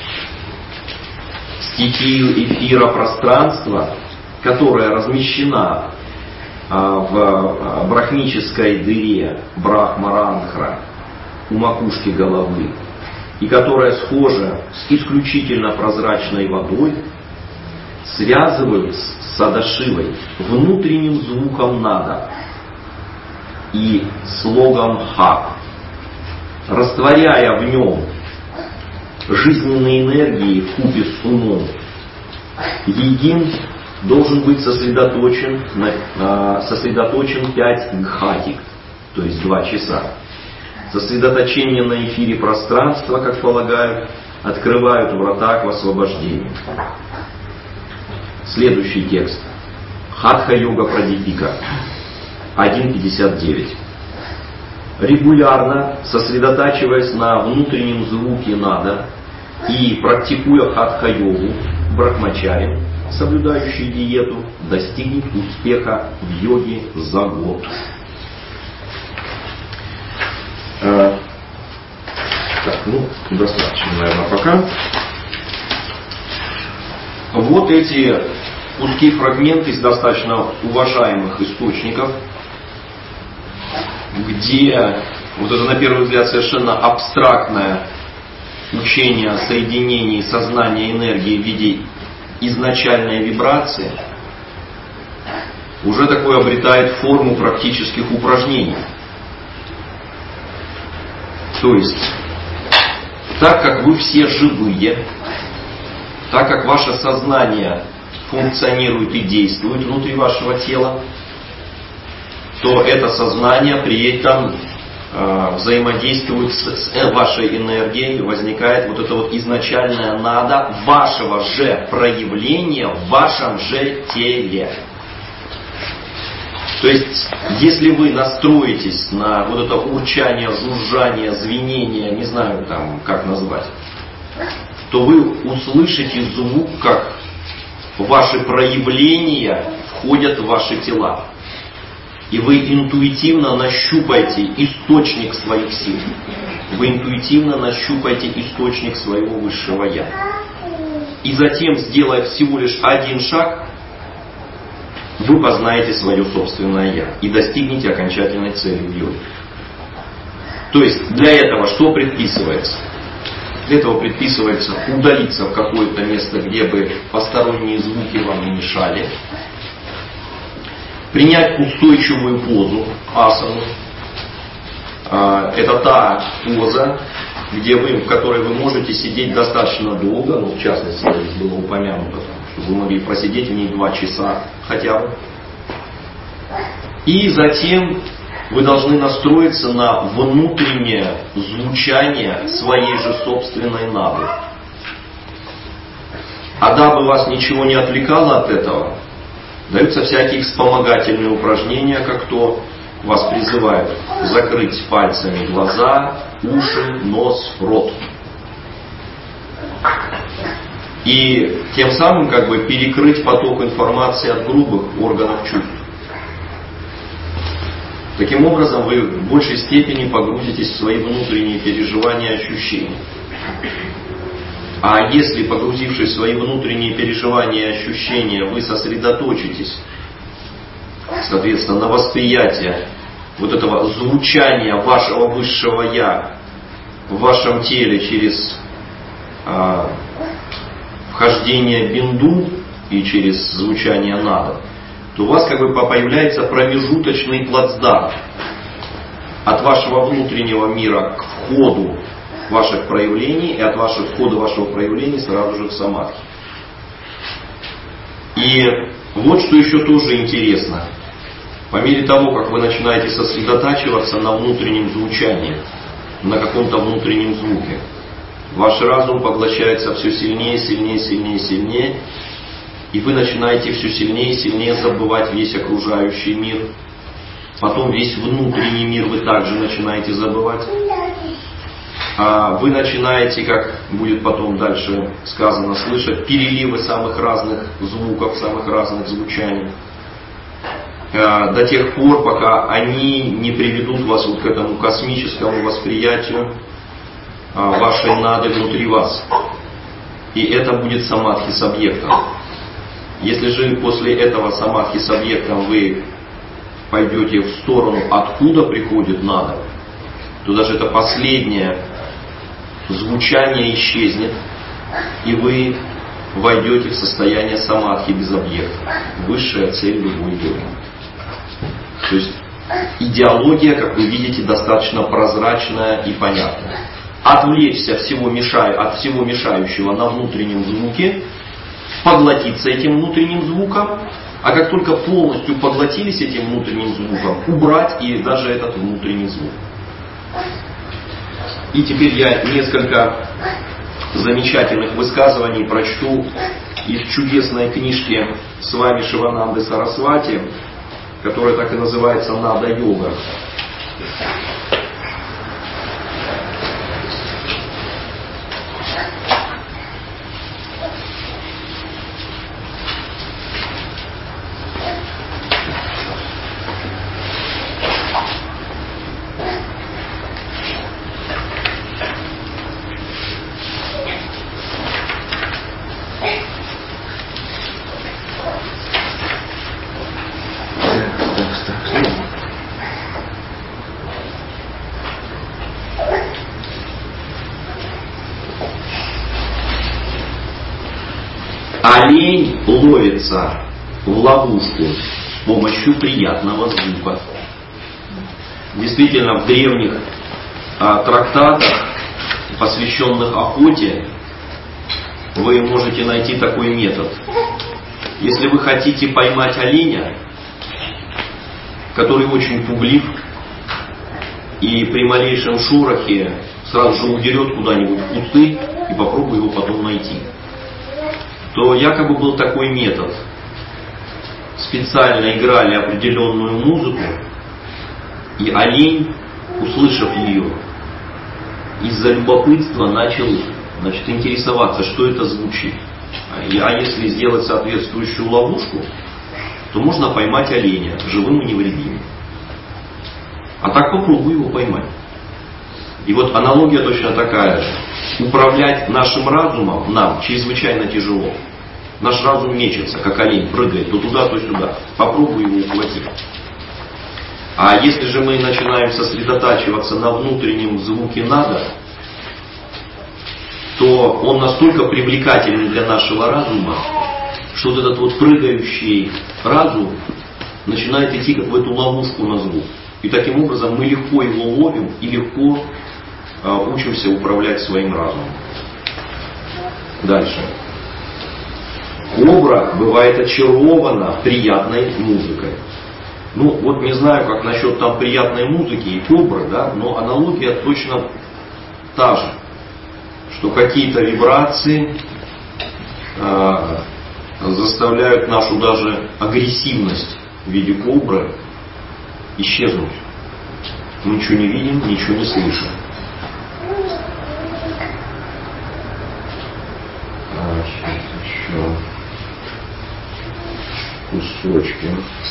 Стихию эфира пространства, которая размещена в брахмической дыре Брахмарандхра у макушки головы, и которая схожа с исключительно прозрачной водой, связывают с Садашивой внутренним звуком нада и слогом ха, растворяя в нем жизненные энергии вкупе с умом. Йогин должен быть сосредоточен, на, сосредоточен пять гхатик, то есть два часа. Сосредоточение на эфире пространства, как полагают, открывают врата к освобождению. Следующий текст. Хатха-йога Прадипика один пятьдесят девять. Регулярно сосредотачиваясь на внутреннем звуке нада и практикуя хатха-йогу, брахмачари, соблюдающий диету, достигнет успеха в йоге за год. А, так, ну, достаточно, наверное, пока. Вот эти куски, фрагменты из достаточно уважаемых источников, где вот это, на первый взгляд, совершенно абстрактное учение о соединении сознания и энергии в виде изначальной вибрации уже такое обретает форму практических упражнений. То есть, так как вы все живые, так как ваше сознание функционирует и действует внутри вашего тела, то это сознание при этом э, взаимодействует с, с вашей энергией, возникает вот это вот изначальное надо вашего же проявления в вашем же теле. То есть, если вы настроитесь на вот это урчание, жужжание, звенение, не знаю там как назвать, то вы услышите звук, как ваши проявления входят в ваши тела. И вы интуитивно нащупаете источник своих сил. Вы интуитивно нащупаете источник своего высшего Я. И затем, сделая всего лишь один шаг, вы познаете свое собственное «я» и достигнете окончательной цели в йоге. То есть для этого что предписывается? Для этого предписывается удалиться в какое-то место, где бы посторонние звуки вам не мешали, принять устойчивую позу, асану. Это та поза, где вы, в которой вы можете сидеть достаточно долго, ну, в частности, здесь было упомянуто, чтобы вы могли просидеть в ней два часа хотя бы. И затем вы должны настроиться на внутреннее звучание своей же собственной нады. А дабы вас ничего не отвлекало от этого, даются всякие вспомогательные упражнения, как то вас призывают закрыть пальцами глаза, уши, нос, рот. И тем самым как бы перекрыть поток информации от грубых органов чувств. Таким образом вы в большей степени погрузитесь в свои внутренние переживания и ощущения. А если, погрузившись в свои внутренние переживания и ощущения, вы сосредоточитесь, соответственно, на восприятие вот этого звучания вашего высшего «я» в вашем теле через а, вхождение бинду и через звучание нада, то у вас как бы появляется промежуточный плацдарм от вашего внутреннего мира к входу ваших проявлений и от вашего входа вашего проявления сразу же в самадхи. И вот что еще тоже интересно. По мере того, как вы начинаете сосредотачиваться на внутреннем звучании, на каком-то внутреннем звуке, ваш разум поглощается все сильнее, сильнее, сильнее, сильнее, и вы начинаете все сильнее и сильнее забывать весь окружающий мир. Потом весь внутренний мир вы также начинаете забывать. А вы начинаете, как будет потом дальше сказано, слышать переливы самых разных звуков, самых разных звучаний. До тех пор, пока они не приведут вас вот к этому космическому восприятию вашей нады внутри вас. И это будет самадхи с объектом. Если же после этого самадхи с объектом вы пойдете в сторону, откуда приходит нада, то даже это последнее звучание исчезнет, и вы войдете в состояние самадхи без объекта. Высшая цель любой йоги. То есть идеология, как вы видите, достаточно прозрачная и понятная. Отвлечься всего мешаю, от всего мешающего на внутреннем звуке, поглотиться этим внутренним звуком, а как только полностью поглотились этим внутренним звуком, убрать и даже этот внутренний звук. И теперь я несколько замечательных высказываний прочту из чудесной книжки Свами Шивананды Сарасвати, которая так и называется «Нада-йога». Олень ловится в ловушку с помощью приятного звука. Действительно, в древних а, трактатах, посвященных охоте, вы можете найти такой метод. Если вы хотите поймать оленя, который очень пуглив и при малейшем шорохе сразу же удерет куда-нибудь в кусты и попробуй его потом найти, то якобы был такой метод. Специально играли определенную музыку, и олень, услышав ее, из-за любопытства начал, значит, интересоваться, что это звучит. А если сделать соответствующую ловушку, то можно поймать оленя живым и невредимым. А так попробуй его поймать. И вот аналогия точно такая же. управлять нашим разумом нам чрезвычайно тяжело. Наш разум мечется, как олень, прыгает то туда, то сюда. Попробуй его ухватить. А если же мы начинаем сосредотачиваться на внутреннем звуке «надо», то он настолько привлекательный для нашего разума, что вот этот вот прыгающий разум начинает идти как в эту ловушку на звук. И таким образом мы легко его ловим и легко э, учимся управлять своим разумом. Дальше. Кобра бывает очарована приятной музыкой. Ну, вот не знаю, как насчет там приятной музыки и кобры, да, но аналогия точно та же. Что какие-то вибрации э, заставляют нашу даже агрессивность в виде кобры исчезнуть. Мы ничего не видим, ничего не слышим. А, сейчас еще кусочки.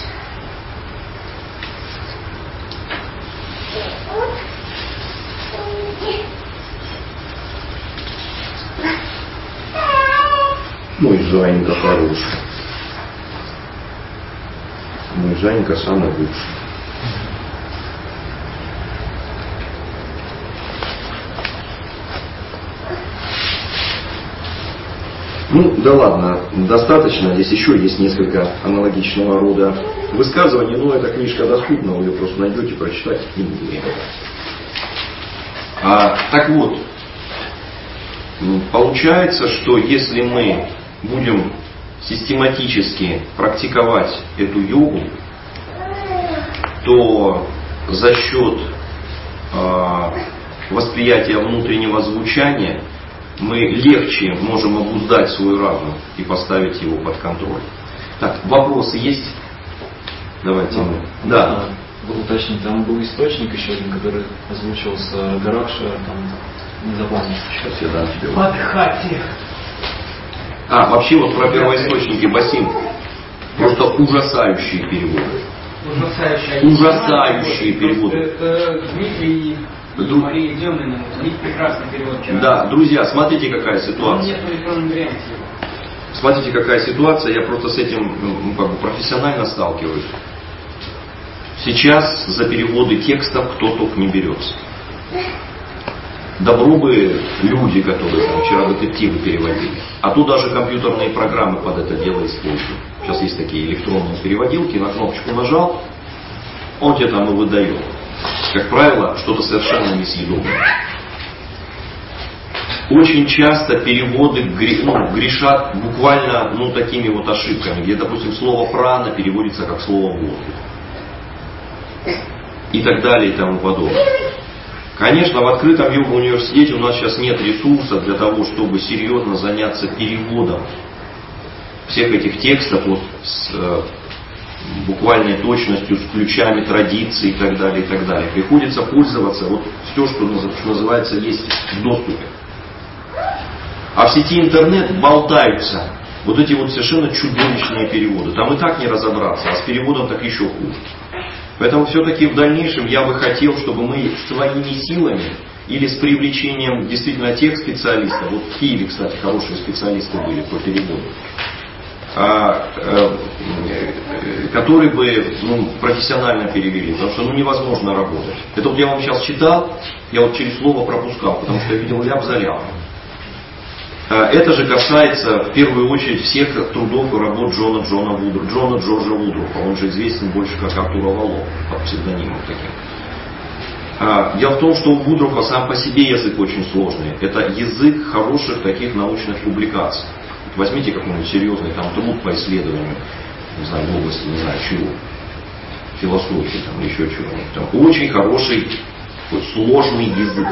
Мой Жанька хороший. Мой Жанька самый лучший. Ну, да ладно, достаточно. Здесь еще есть несколько аналогичного рода высказываний, но эта книжка доступна, вы ее просто найдете, прочитайте, не будет времени. А, так вот, получается, что если мы будем систематически практиковать эту йогу, то за счет э, восприятия внутреннего звучания мы легче можем обуздать свой разум и поставить его под контроль. Так, вопросы есть? Давайте ну, мы. Да. Был уточнить, там был источник еще один, который озвучивался Гаракша, там не запомнил. Сейчас я дам тебе. Подхати. А, вообще вот про первоисточники Басим. Просто ужасающие переводы. Ужасающие. Ужасающие переводы. Это Дмитрий и Друг... Мария Демина. У них прекрасный перевод вчера. Да, друзья, смотрите, какая ситуация. Нет в электронном варианте. Смотрите, какая ситуация. Я просто с этим ну, как бы профессионально сталкиваюсь. Сейчас за переводы текстов кто только не берется. Добро бы люди, которые там, вчера детективы переводили. А то даже компьютерные программы под это дело используют. Сейчас есть такие электронные переводилки, на кнопочку нажал, он тебе там и выдает. Как правило, что-то совершенно несъедобное. Очень часто переводы ну, грешат буквально ну, такими вот ошибками, где, допустим, слово прана переводится как слово воздух. И так далее и тому подобное. Конечно, в открытом йога-университете у нас сейчас нет ресурсов для того, чтобы серьезно заняться переводом всех этих текстов вот, с э, буквальной точностью, с ключами традиций и так далее, и так далее. Приходится пользоваться вот все, что называется, есть в доступе. А в сети интернет болтаются вот эти вот совершенно чудовищные переводы. Там и так не разобраться, а с переводом так еще хуже. Поэтому все-таки в дальнейшем я бы хотел, чтобы мы своими силами или с привлечением действительно тех специалистов, вот в Киеве, кстати, хорошие специалисты были по переводу, а, а, которые бы ну, профессионально перевели, потому что ну, невозможно работать. Это вот я вам сейчас читал, я вот через слово пропускал, потому что я видел ляп за ляпом. Это же касается в первую очередь всех трудов и работ Джона Джона Вудро, Джона Джорджа Вудрофа. Он же известен больше как Артур Авалон, под псевдонимом таким. Дело в том, что у Вудрофа сам по себе язык очень сложный. Это язык хороших таких научных публикаций. Возьмите какой-нибудь серьезный там труд по исследованию, не знаю, в области, не знаю, чего, философии там, или еще чего-нибудь. Там очень хороший, сложный язык.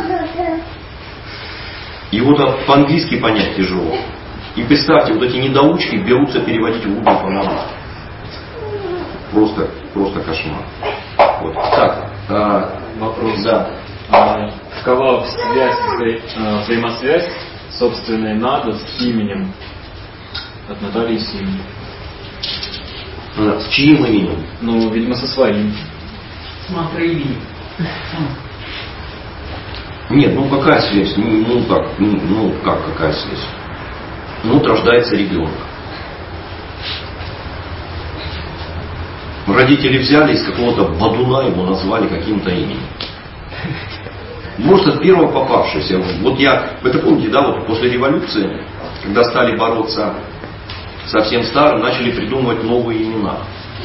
Его там по-английски понять тяжело. И представьте, вот эти недоучки берутся переводить Вудрофа на русский. Просто, просто кошмар. Вот. Так, а, вопрос. Да. А, какова связь, вза- взаимосвязь собственной надо с именем от Натальи Симон? С чьим именем? Ну, видимо, со своим. Смотри, имени. Нет, ну какая связь? Ну, ну как, ну, ну как какая связь? Ну вот рождается ребенок. Родители взяли из какого-то бадуна, его назвали каким-то именем. Может, от первого попавшегося. Вот я, вы это помните, да, вот после революции, когда стали бороться со всем старым, начали придумывать новые имена.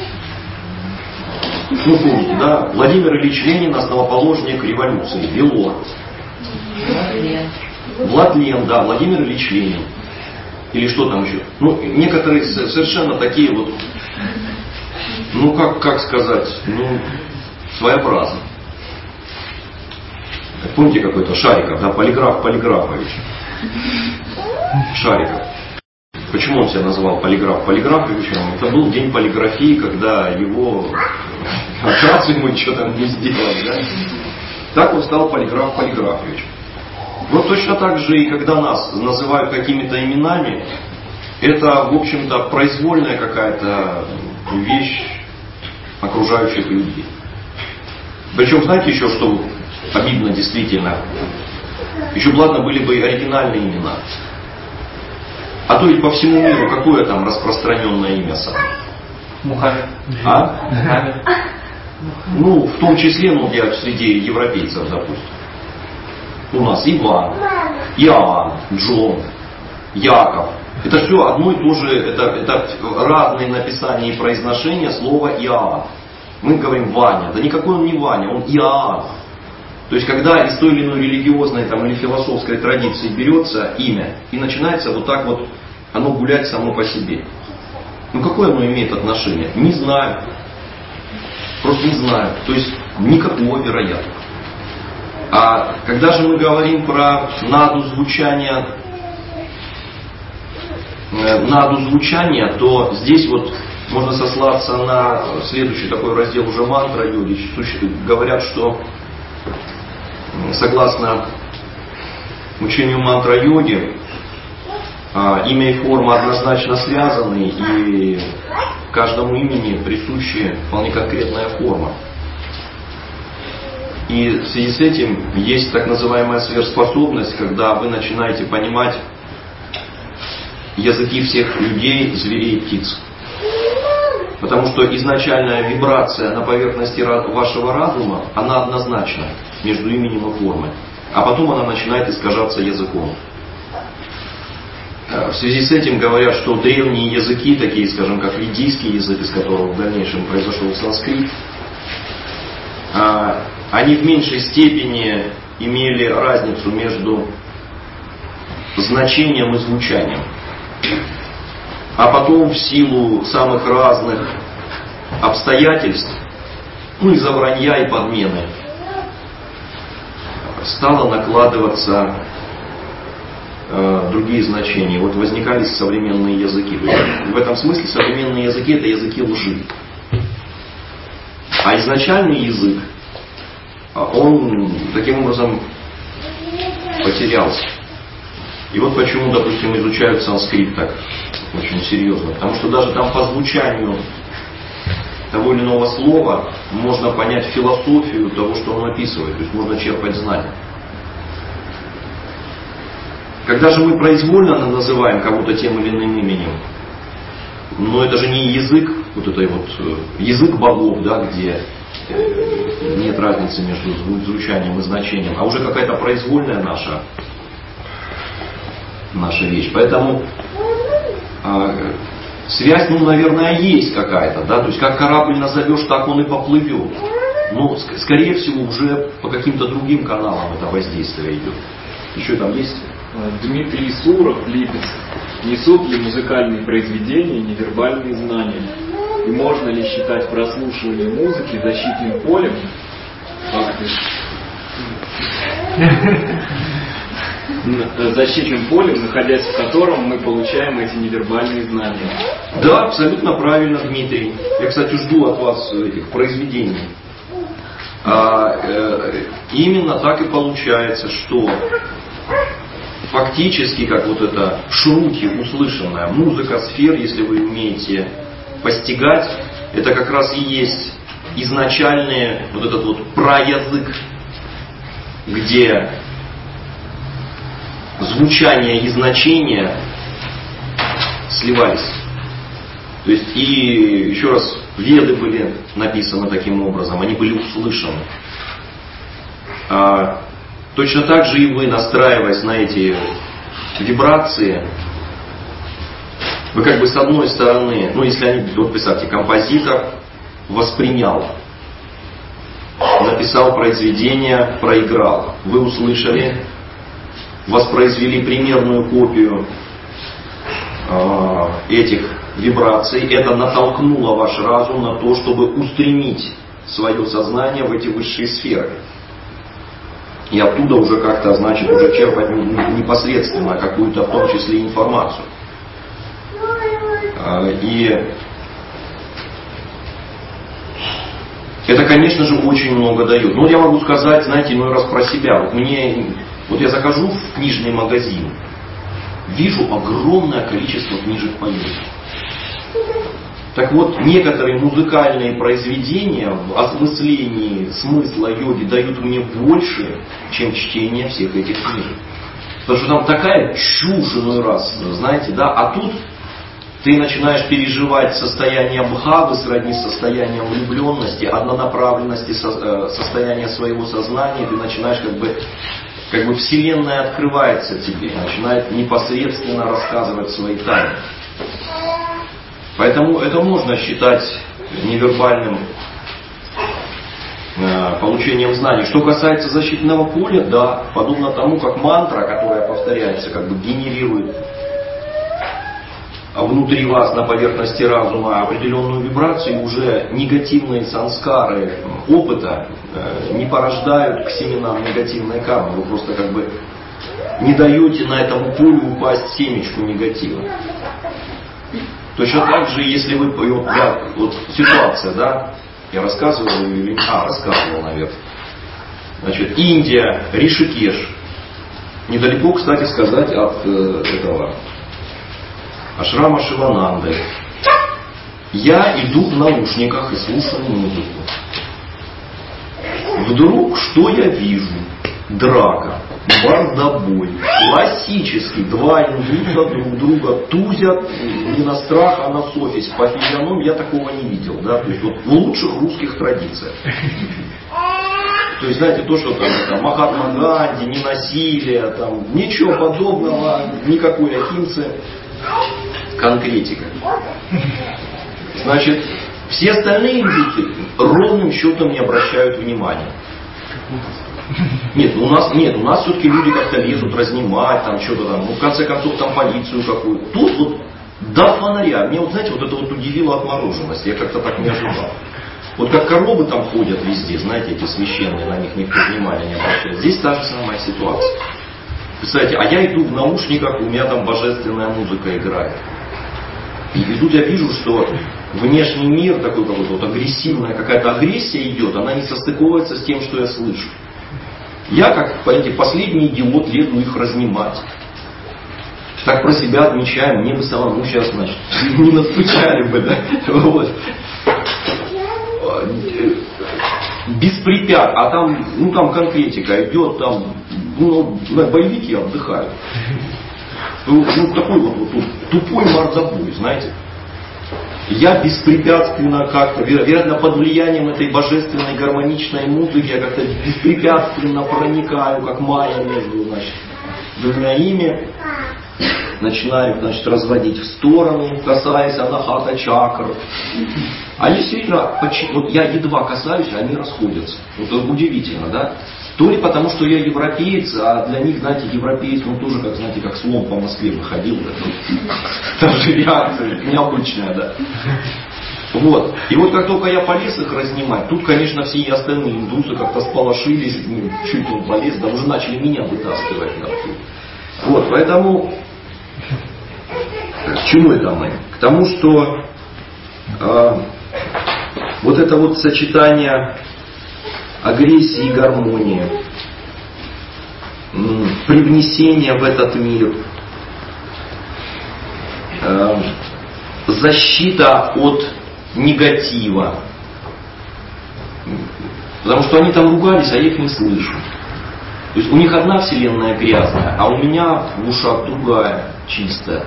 Ну, помните, да, Владимир Ильич Ленин, основоположник революции, Белор. Владлен, да, Владимир Ильич Ленин. Или что там еще? Ну, некоторые совершенно такие вот, ну, как, как сказать, ну, своеобразные. Помните какой-то Шариков, да, Полиграф Полиграфович. Шариков. Почему он себя называл Полиграф Полиграфовичем? Это был день полиграфии, когда его раз ему что-то не сделать, да? Так он стал Полиграф Полиграфович. Вот точно так же и когда нас называют какими-то именами, это, в общем-то, произвольная какая-то вещь окружающих людей. Причем, знаете еще, что обидно действительно? Еще бы ладно были бы и оригинальные имена. А то ведь по всему миру какое там распространенное имя самое? Мухаммед. А? Мухаммед. Ну, в том числе, ну, я среди европейцев, допустим. У нас Иван, Иоанн, Джон, Яков. Это все одно и то же, это, это разные написания и произношения слова Иоанн. Мы говорим Ваня, да никакой он не Ваня, он Иоанн. То есть, когда из той или иной религиозной там, или философской традиции берется имя и начинается вот так вот оно гулять само по себе. Ну какое оно имеет отношение? Не знаю. Просто не знаю. То есть никакого, вероятно. А когда же мы говорим про наду звучания, э, наду звучания, то здесь вот можно сослаться на следующий такой раздел уже мантра йоги. Говорят, что согласно учению мантра йоги, имя и форма однозначно связаны, и каждому имени присуща вполне конкретная форма. И в связи с этим есть так называемая сверхспособность, когда вы начинаете понимать языки всех людей, зверей и птиц. Потому что изначальная вибрация на поверхности вашего разума, она однозначна между именем и формой. А потом она начинает искажаться языком. В связи с этим говорят, что древние языки, такие, скажем, как ведийский язык, из которого в дальнейшем произошел санскрит, они в меньшей степени имели разницу между значением и звучанием. А потом в силу самых разных обстоятельств, ну из-за вранья и подмены, стало накладываться э, другие значения. Вот возникали современные языки. В этом смысле современные языки это языки лжи. А изначальный язык, он таким образом потерялся. И вот почему, допустим, изучают санскрит так очень серьезно. Потому что даже там по звучанию того или иного слова можно понять философию того, что он описывает. То есть можно черпать знания. Когда же мы произвольно называем кого-то тем или иным именем, но это же не язык, вот это вот язык богов, да, где нет разницы между звучанием и значением, а уже какая-то произвольная наша, наша вещь. Поэтому э, связь, ну, наверное, есть какая-то, да, то есть как корабль назовешь, так он и поплывет. Но, ск- скорее всего, уже по каким-то другим каналам это воздействие идет. Еще там есть? Дмитрий Суров, Липецк. Несут ли музыкальные произведения невербальные знания? И можно ли считать прослушивание музыки защитным полем? Защитным полем, находясь в котором мы получаем эти невербальные знания. Да, абсолютно правильно, Дмитрий. Я, кстати, жду от вас этих произведений. А, э, именно так и получается, что фактически, как вот это шрути, услышанная музыка сфер, если вы умеете постигать, это как раз и есть изначальный вот этот вот праязык, где звучание и значение сливались. То есть, и еще раз, веды были написаны таким образом, они были услышаны. А, точно так же и вы, настраиваясь на эти вибрации, вы как бы с одной стороны, ну если они, вот представьте, композитор воспринял, написал произведение, проиграл, вы услышали, воспроизвели примерную копию э, этих вибраций, это натолкнуло ваш разум на то, чтобы устремить свое сознание в эти высшие сферы. И оттуда уже как-то, значит, уже черпать непосредственно какую-то, в том числе, информацию. И это, конечно же, очень много дает. Но я могу сказать, знаете, иной раз про себя. Вот мне, вот я захожу в книжный магазин, вижу огромное количество книжек по йоге. Так вот, некоторые музыкальные произведения в осмыслении смысла йоги дают мне больше, чем чтение всех этих книжек. Потому что там такая чушь иной раз, знаете, да, а тут ты начинаешь переживать состояние бхавы сродни состоянием влюбленности, однонаправленности состояния своего сознания, ты начинаешь как бы, как бы вселенная открывается тебе, начинает непосредственно рассказывать свои тайны. Поэтому это можно считать невербальным э, получением знаний. Что касается защитного поля, да, подобно тому, как мантра, которая повторяется, как бы генерирует внутри вас на поверхности разума определенную вибрацию, уже негативные санскары опыта э, не порождают к семенам негативной кармы. Вы просто как бы не даете на этому полю упасть семечку негатива. Точно так же, если вы, вот, я, вот ситуация, да, я рассказывал или, а, рассказывал, наверное. Значит, Индия, Ришикеш, недалеко, кстати сказать, от э, этого ашрама Шивананды. Я иду в наушниках и слушаю музыку. Вдруг, что я вижу? Драка, мордобой, классический, два индуса друг друга тузят не на страх, а на совесть. По физиономии я такого не видел, да, то есть вот в лучших русских традициях. То есть, знаете, то, что там, там Махатма Ганди, не насилие, там, ничего подобного, никакой ахимсы, конкретика. Значит, все остальные индусы ровным счетом не обращают внимания. Нет, у нас нет, у нас все-таки люди как-то лезут разнимать, там что-то там, ну в конце концов там полицию какую. Тут вот до фонаря. Мне вот, знаете, вот это вот удивило отмороженность. Я как-то так не ожидал. Вот как коровы там ходят везде, знаете, эти священные, на них никто внимания не обращает. Здесь та же самая ситуация. Представляете, а я иду в наушниках, у меня там божественная музыка играет. И тут я вижу, что внешний мир такой какой-то вот агрессивная, какая-то агрессия идет, она не состыковывается с тем, что я слышу. Я, как, понимаете, последний идиот, лезу их разнимать. Так про себя отмечаем, мне бы самому сейчас, значит, не настучали бы, да. Вот. Беспрепятственно, а там, ну там конкретика идет, там, ну, боевики отдыхают. Ну, ну такой вот, вот, вот тупой мордобой, знаете. Я беспрепятственно как-то, вероятно, под влиянием этой божественной гармоничной музыки, я как-то беспрепятственно проникаю, как майя между, значит, двумя ими. Начинаю, значит, разводить в стороны, касаясь анахата чакр. Они действительно, вот я едва касаюсь, они расходятся. Это удивительно, да? То ли потому, что я европеец, а для них, знаете, европеец, он тоже, как, знаете, как слон по Москве выходил. Да? Там же реакция необычная, да. Вот. И вот как только я полез их разнимать, тут, конечно, все и остальные индусы как-то сполошились, чуть он полез, да уже начали меня вытаскивать. Да. Вот, поэтому к чему это мы? К тому, что э, вот это вот сочетание агрессии и гармонии, м, привнесение в этот мир, э, защита от негатива. Потому что они там ругались, а я их не слышу. То есть у них одна вселенная грязная, а у меня в ушах другая, чистая.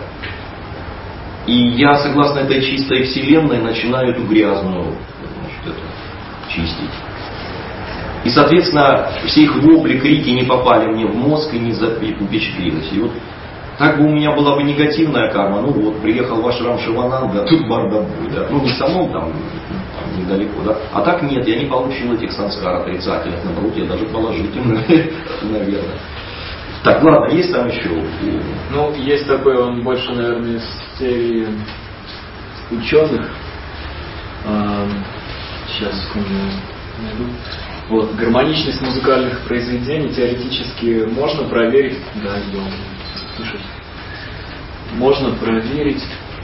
И я, согласно этой чистой вселенной, начинаю эту грязную, значит, это, чистить. И, соответственно, все их вопли, крики не попали мне в мозг и не запечатлились. И вот так бы у меня была бы негативная карма, ну вот, приехал ваш Рам Шивананда, тут бардабой, да, ну не в самом там, там недалеко, да, а так нет, я не получил этих санскар отрицательных, наоборот, я даже положительных, наверное. Так, ладно, есть там еще? Ну, есть такой, он больше, наверное, из серии ученых. А, сейчас, секунду, найду. Вот, гармоничность музыкальных произведений теоретически можно проверить, да, идем, слушать. Можно проверить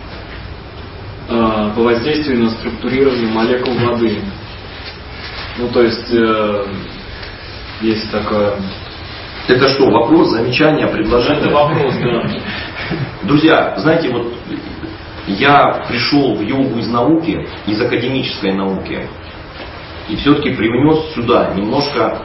э, по воздействию на структурирование молекул воды. Ну, то есть, э, есть такое... Это что, вопрос, замечание, предложение? Это вопрос, да. Друзья, знаете, вот я пришел в йогу из науки, из академической науки, и все-таки привнес сюда немножко,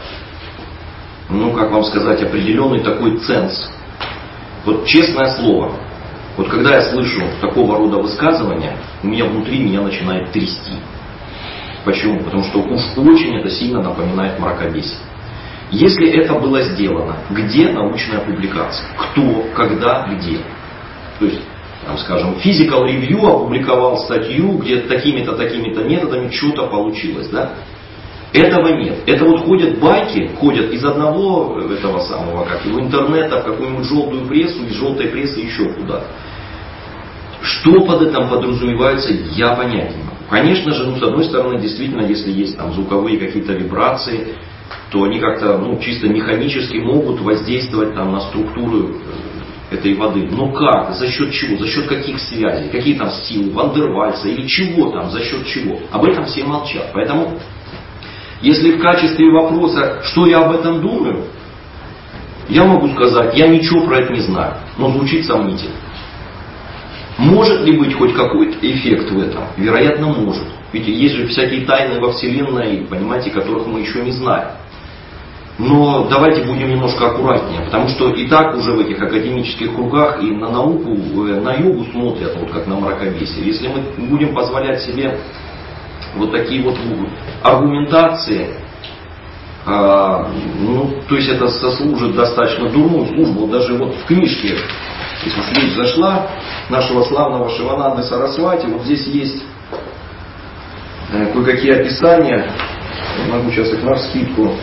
ну, как вам сказать, определенный такой ценз. Вот честное слово, вот когда я слышу такого рода высказывания, у меня внутри меня начинает трясти. Почему? Потому что уж очень это сильно напоминает мракобесие. Если это было сделано, где научная публикация? Кто, когда, где? То есть, там, скажем, Physical Review опубликовал статью, где такими-то, такими-то методами что-то получилось, да? Этого нет. Это вот ходят байки, ходят из одного этого самого, как его, интернета в какую-нибудь желтую прессу, из желтой прессы еще куда-то. Что под этим подразумевается, я понять не могу. Конечно же, ну, с одной стороны, действительно, если есть там звуковые какие-то вибрации, то они как-то, ну, чисто механически могут воздействовать там на структуру этой воды. Но как? За счет чего? За счет каких связей? Какие там силы? Вандервальса? Или чего там? За счет чего? Об этом все молчат. Поэтому, если в качестве вопроса, что я об этом думаю, я могу сказать, я ничего про это не знаю. Но звучит сомнительно. Может ли быть хоть какой-то эффект в этом? Вероятно, может. Ведь есть же всякие тайны во Вселенной, понимаете, которых мы еще не знаем. Но давайте будем немножко аккуратнее, потому что и так уже в этих академических кругах и на науку, на йогу смотрят вот как на мракобесие. Если мы будем позволять себе вот такие вот аргументации, а, ну, то есть это сослужит достаточно дурную службу. Вот даже вот в книжке, если речь зашла, нашего славного Шивананды Сарасвати, вот здесь есть кое-какие описания, я могу сейчас их навскидку,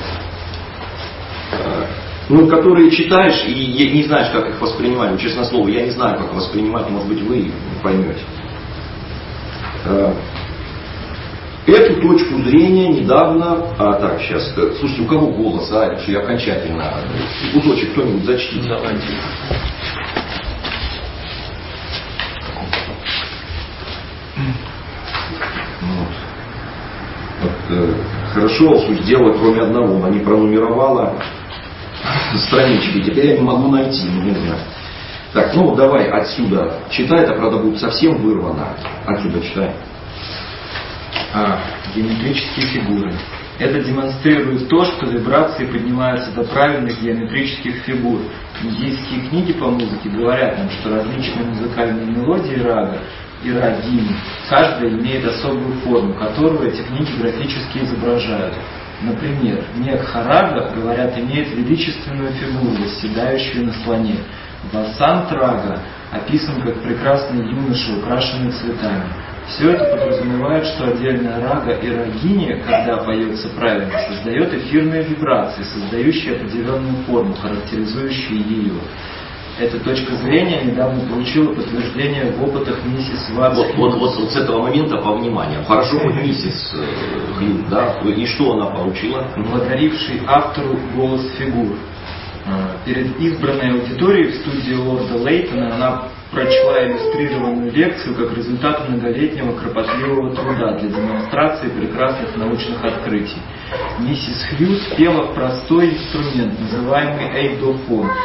ну, которые читаешь и не знаешь, как их воспринимать. Ну, честное слово, я не знаю, как воспринимать, может быть, вы поймете. Эту точку зрения недавно... А, так, сейчас... Слушайте, у кого голос, а? Потому что я окончательно... Кусочек кто-нибудь зачтите. Давайте. Вот. Вот, э, хорошо, суть дела, кроме одного, она не пронумеровала странички. Теперь я не могу найти, ну, не знаю. Так, ну давай отсюда читай, это, правда, будет совсем вырвано. Отсюда читай. А, геометрические фигуры. Это демонстрирует то, что вибрации поднимаются до правильных геометрических фигур. Индийские книги по музыке говорят нам, что различные музыкальные мелодии рага и рагини, каждая имеет особую форму, которую эти книги графически изображают. Например, Мегха-рага, говорят, имеет величественную фигуру, восседающую на слоне. Васант-рага описан как прекрасный юноша, украшенный цветами. Все это подразумевает, что отдельная рага и рагини, когда поется правильно, создает эфирные вибрации, создающие определенную форму, характеризующую ее. Эта точка зрения недавно получила подтверждение в опытах миссис Ватс. Вот, вот, вот, вот с этого момента по вниманию. Хорошо, хоть миссис э, Хью, да? И что она получила? Благодаривший автору голос фигур. Перед избранной аудиторией в студии лорда Лейтона она прочла иллюстрированную лекцию как результат многолетнего кропотливого труда для демонстрации прекрасных научных открытий. Миссис Хью спела простой инструмент, называемый эйдофон,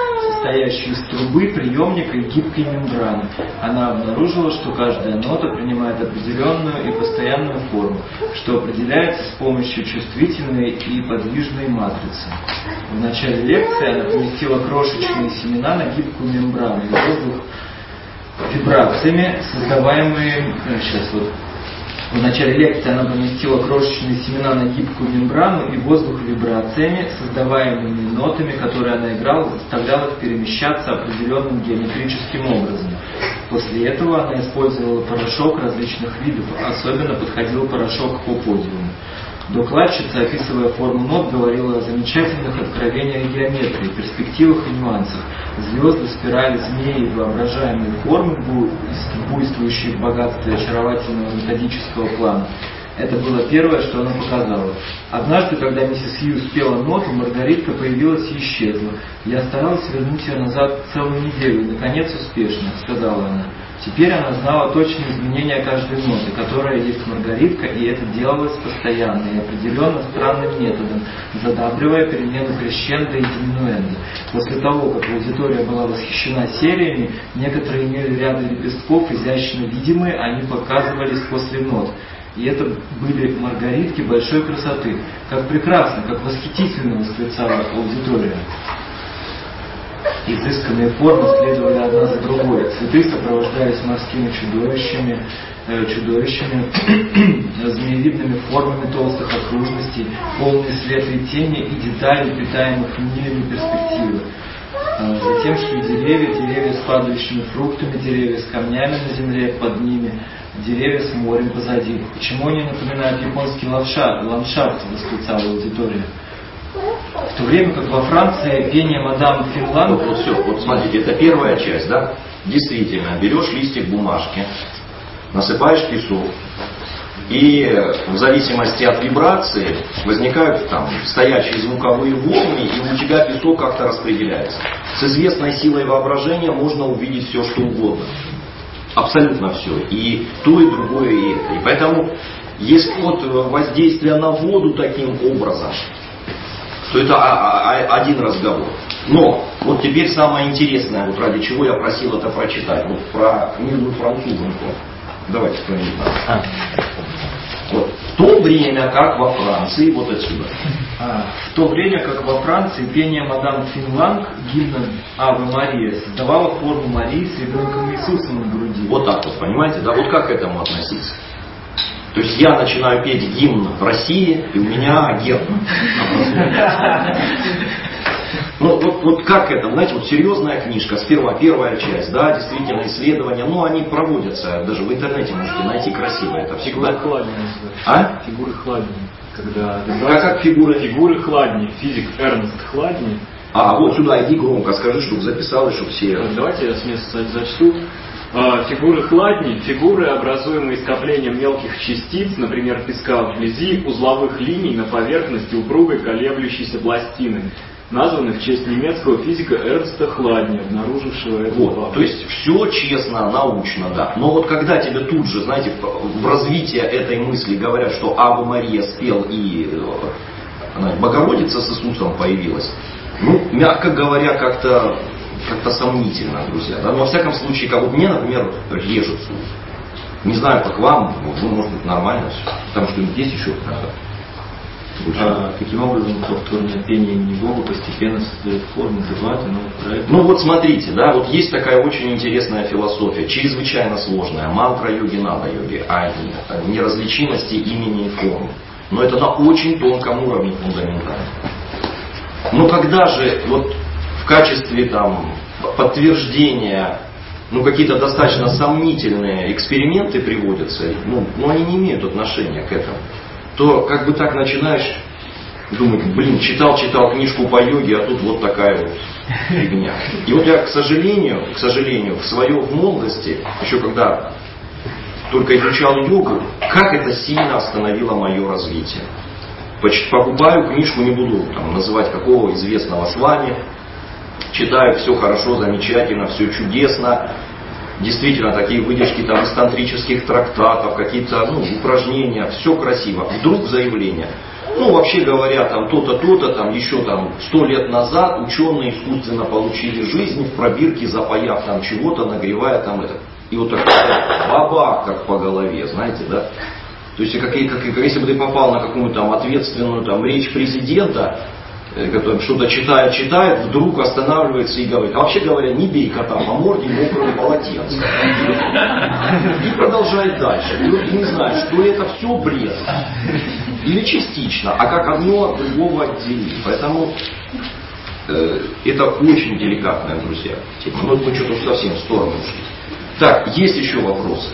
состоящей из трубы, приемника и гибкой мембраны. Она обнаружила, что каждая нота принимает определенную и постоянную форму, что определяется с помощью чувствительной и подвижной матрицы. В начале лекции она поместила крошечные семена на гибкую мембрану и воздух вибрациями, создаваемые... Сейчас вот. В начале лекции она поместила крошечные семена на гибкую мембрану и воздух вибрациями, создаваемыми нотами, которые она играла, заставляла их перемещаться определенным геометрическим образом. После этого она использовала порошок различных видов, особенно подходил порошок по подиуму. Докладчица, описывая форму нот, говорила о замечательных откровениях геометрии, перспективах и нюансах. Звезды, спирали, змеи, воображаемые формы, буйствующие в богатстве очаровательного методического плана. Это было первое, что она показала. Однажды, когда миссис Хью спела ноту, Маргаритка появилась и исчезла. Я старалась вернуть ее назад целую неделю, и, наконец, успешно, сказала она. Теперь она знала точные изменения каждой ноты, которая есть Маргаритка, и это делалось постоянно и определенно странным методом, задабривая перемену крещендо и диминуэндо. После того, как аудитория была восхищена сериями, некоторые имели ряды лепестков, изящно видимые, они показывались после нот. И это были маргаритки большой красоты. Как прекрасно, как восхитительно, восклицала аудитория. Изысканные формы следовали одна за другой. Цветы сопровождались морскими чудовищами, э, чудовищами, змеевидными формами толстых окружностей, полные света и тени и деталей, питаемых линиями перспективы. Э, затем шли деревья, деревья с падающими фруктами, деревья с камнями на земле под ними, деревья с морем позади. Почему они напоминают японский ландшафт, ландшафт, восклицала аудитория. В то время как во Франции пение мадам Финланд... Вот, вот все, вот смотрите, это первая часть, да? Действительно, берешь листик бумажки, насыпаешь песок, и в зависимости от вибрации возникают там стоячие звуковые волны, и у тебя песок как-то распределяется. С известной силой воображения можно увидеть все, что угодно. Абсолютно все. И то, и другое, и это. И поэтому, если вот воздействие на воду таким образом, то это один разговор. Но вот теперь самое интересное, вот ради чего я просил это прочитать, вот про милую француженку. Давайте кто-нибудь. А. Вот. В то время, как во Франции, вот отсюда. А, в то время, как во Франции, пение мадам Финланд, гимна Аве Мария, создавало форму Марии с ребенком Иисусом на груди. Вот так вот, понимаете, да? Вот как к этому относиться? То есть я начинаю петь гимн в России, и у меня герб. Ну, вот, вот как это, знаете, вот серьезная книжка, сперва первая часть, да, действительно, исследования, ну, они проводятся, даже в интернете можете найти красиво это все. Фигуры да? хладнее. А? Фигуры хладнее. Когда как, как фигуры? Фигуры хладнее. Физик Эрнст Хладнее. А, вот сюда иди громко, скажи, чтобы записалось, чтобы все... Давайте я с места зачту. Фигуры хладней, фигуры, образуемые скоплением мелких частиц, например, песка вблизи, узловых линий на поверхности упругой колеблющейся пластины, названы в честь немецкого физика Эрнста Хладня, обнаружившего это. Вот, то есть все честно, научно, да. Но вот когда тебе тут же, знаете, в развитии этой мысли говорят, что Ава Мария спел и она, Богородица с Иисусом появилась, ну, мягко говоря, как-то как-то сомнительно, друзья. Да? Но во всяком случае, как вот мне, например, режет слух. Не знаю, как вам, ну, может быть, нормально все. Потому что есть еще а, каким образом повторное пение имени Бога постепенно создает форму дебата, но проект... Ну вот смотрите, да, вот есть такая очень интересная философия, чрезвычайно сложная, мантра йоги, нада йоги, о неразличимости имени и формы. Но это на очень тонком уровне фундаментально. Но когда же вот в качестве там подтверждения, ну, какие-то достаточно сомнительные эксперименты приводятся, ну, ну, они не имеют отношения к этому, то как бы так начинаешь думать, блин, читал-читал книжку по йоге, а тут вот такая вот фигня. И вот я, к сожалению, к сожалению, в своей молодости, еще когда только изучал йогу, как это сильно остановило мое развитие. Покупаю книжку, не буду там называть какого известного с вами, читаю, все хорошо, замечательно, все чудесно. Действительно, такие выдержки там из тантрических трактатов, какие-то ну, упражнения, все красиво. Вдруг заявление. Ну, вообще говоря, там то-то, то-то, там еще там сто лет назад ученые искусственно получили жизнь в пробирке, запаяв там чего-то, нагревая там это. И вот так бабах, как по голове, знаете, да? То есть, как, как, как, если бы ты попал на какую-то там ответственную там речь президента, который что-то читает, читает, вдруг останавливается и говорит: а вообще говоря, не бей кота по морде мокрым полотенцем. И продолжает дальше. И люди не знают, что это все бред. Или частично, а как одно от другого отделить. Поэтому э, это очень деликатная, друзья, тема. Но мы что-то совсем в сторону ушли. Так, есть еще вопросы?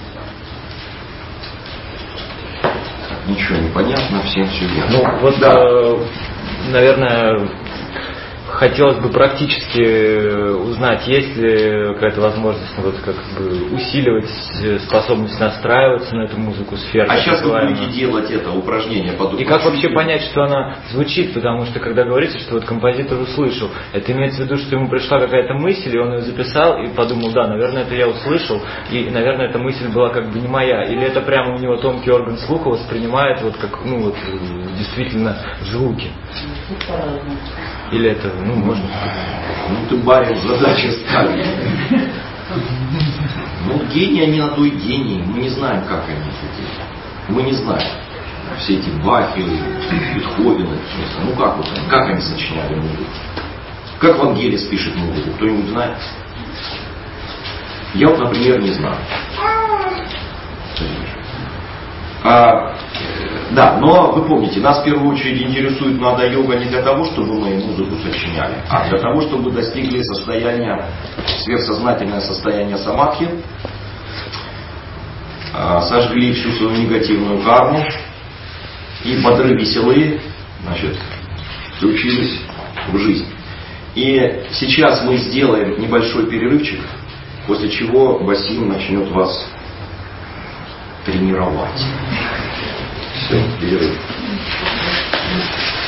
Ничего не понятно, всем все ясно. Ну, вот, да. э, наверное, хотелось бы практически узнать, есть ли какая-то возможность вот, как бы усиливать способность настраиваться на эту музыку сферу. А сейчас вы будете делать это упражнение под И как вообще понять, что она звучит, потому что когда говорится, что вот композитор услышал, это имеется в виду, что ему пришла какая-то мысль, и он ее записал и подумал: да, наверное, это я услышал, и, наверное, эта мысль была как бы не моя. Или это прямо у него тонкий орган слуха воспринимает вот как, ну вот, действительно звуки. Или это, ну, можно сказать. Ну, ты, барин, задачи ставишь. Ну, гении, они на то и гении. Мы не знаем, как они хотели. Мы не знаем. Все эти Бахи, Бетховены. Ну, как вот они, как они сочиняли музыку? Как Вангелис пишет музыку? Кто-нибудь знает? Я вот, например, не знаю. А, да, но вы помните, нас в первую очередь интересует нада-йога не для того, чтобы мы музыку сочиняли, а для того, чтобы достигли состояния, сверхсознательное состояние самадхи, сожгли всю свою негативную карму и бодры, веселые, значит, включились в жизнь. И сейчас мы сделаем небольшой перерывчик, после чего Басим начнет вас тренировать. Все, перерыв.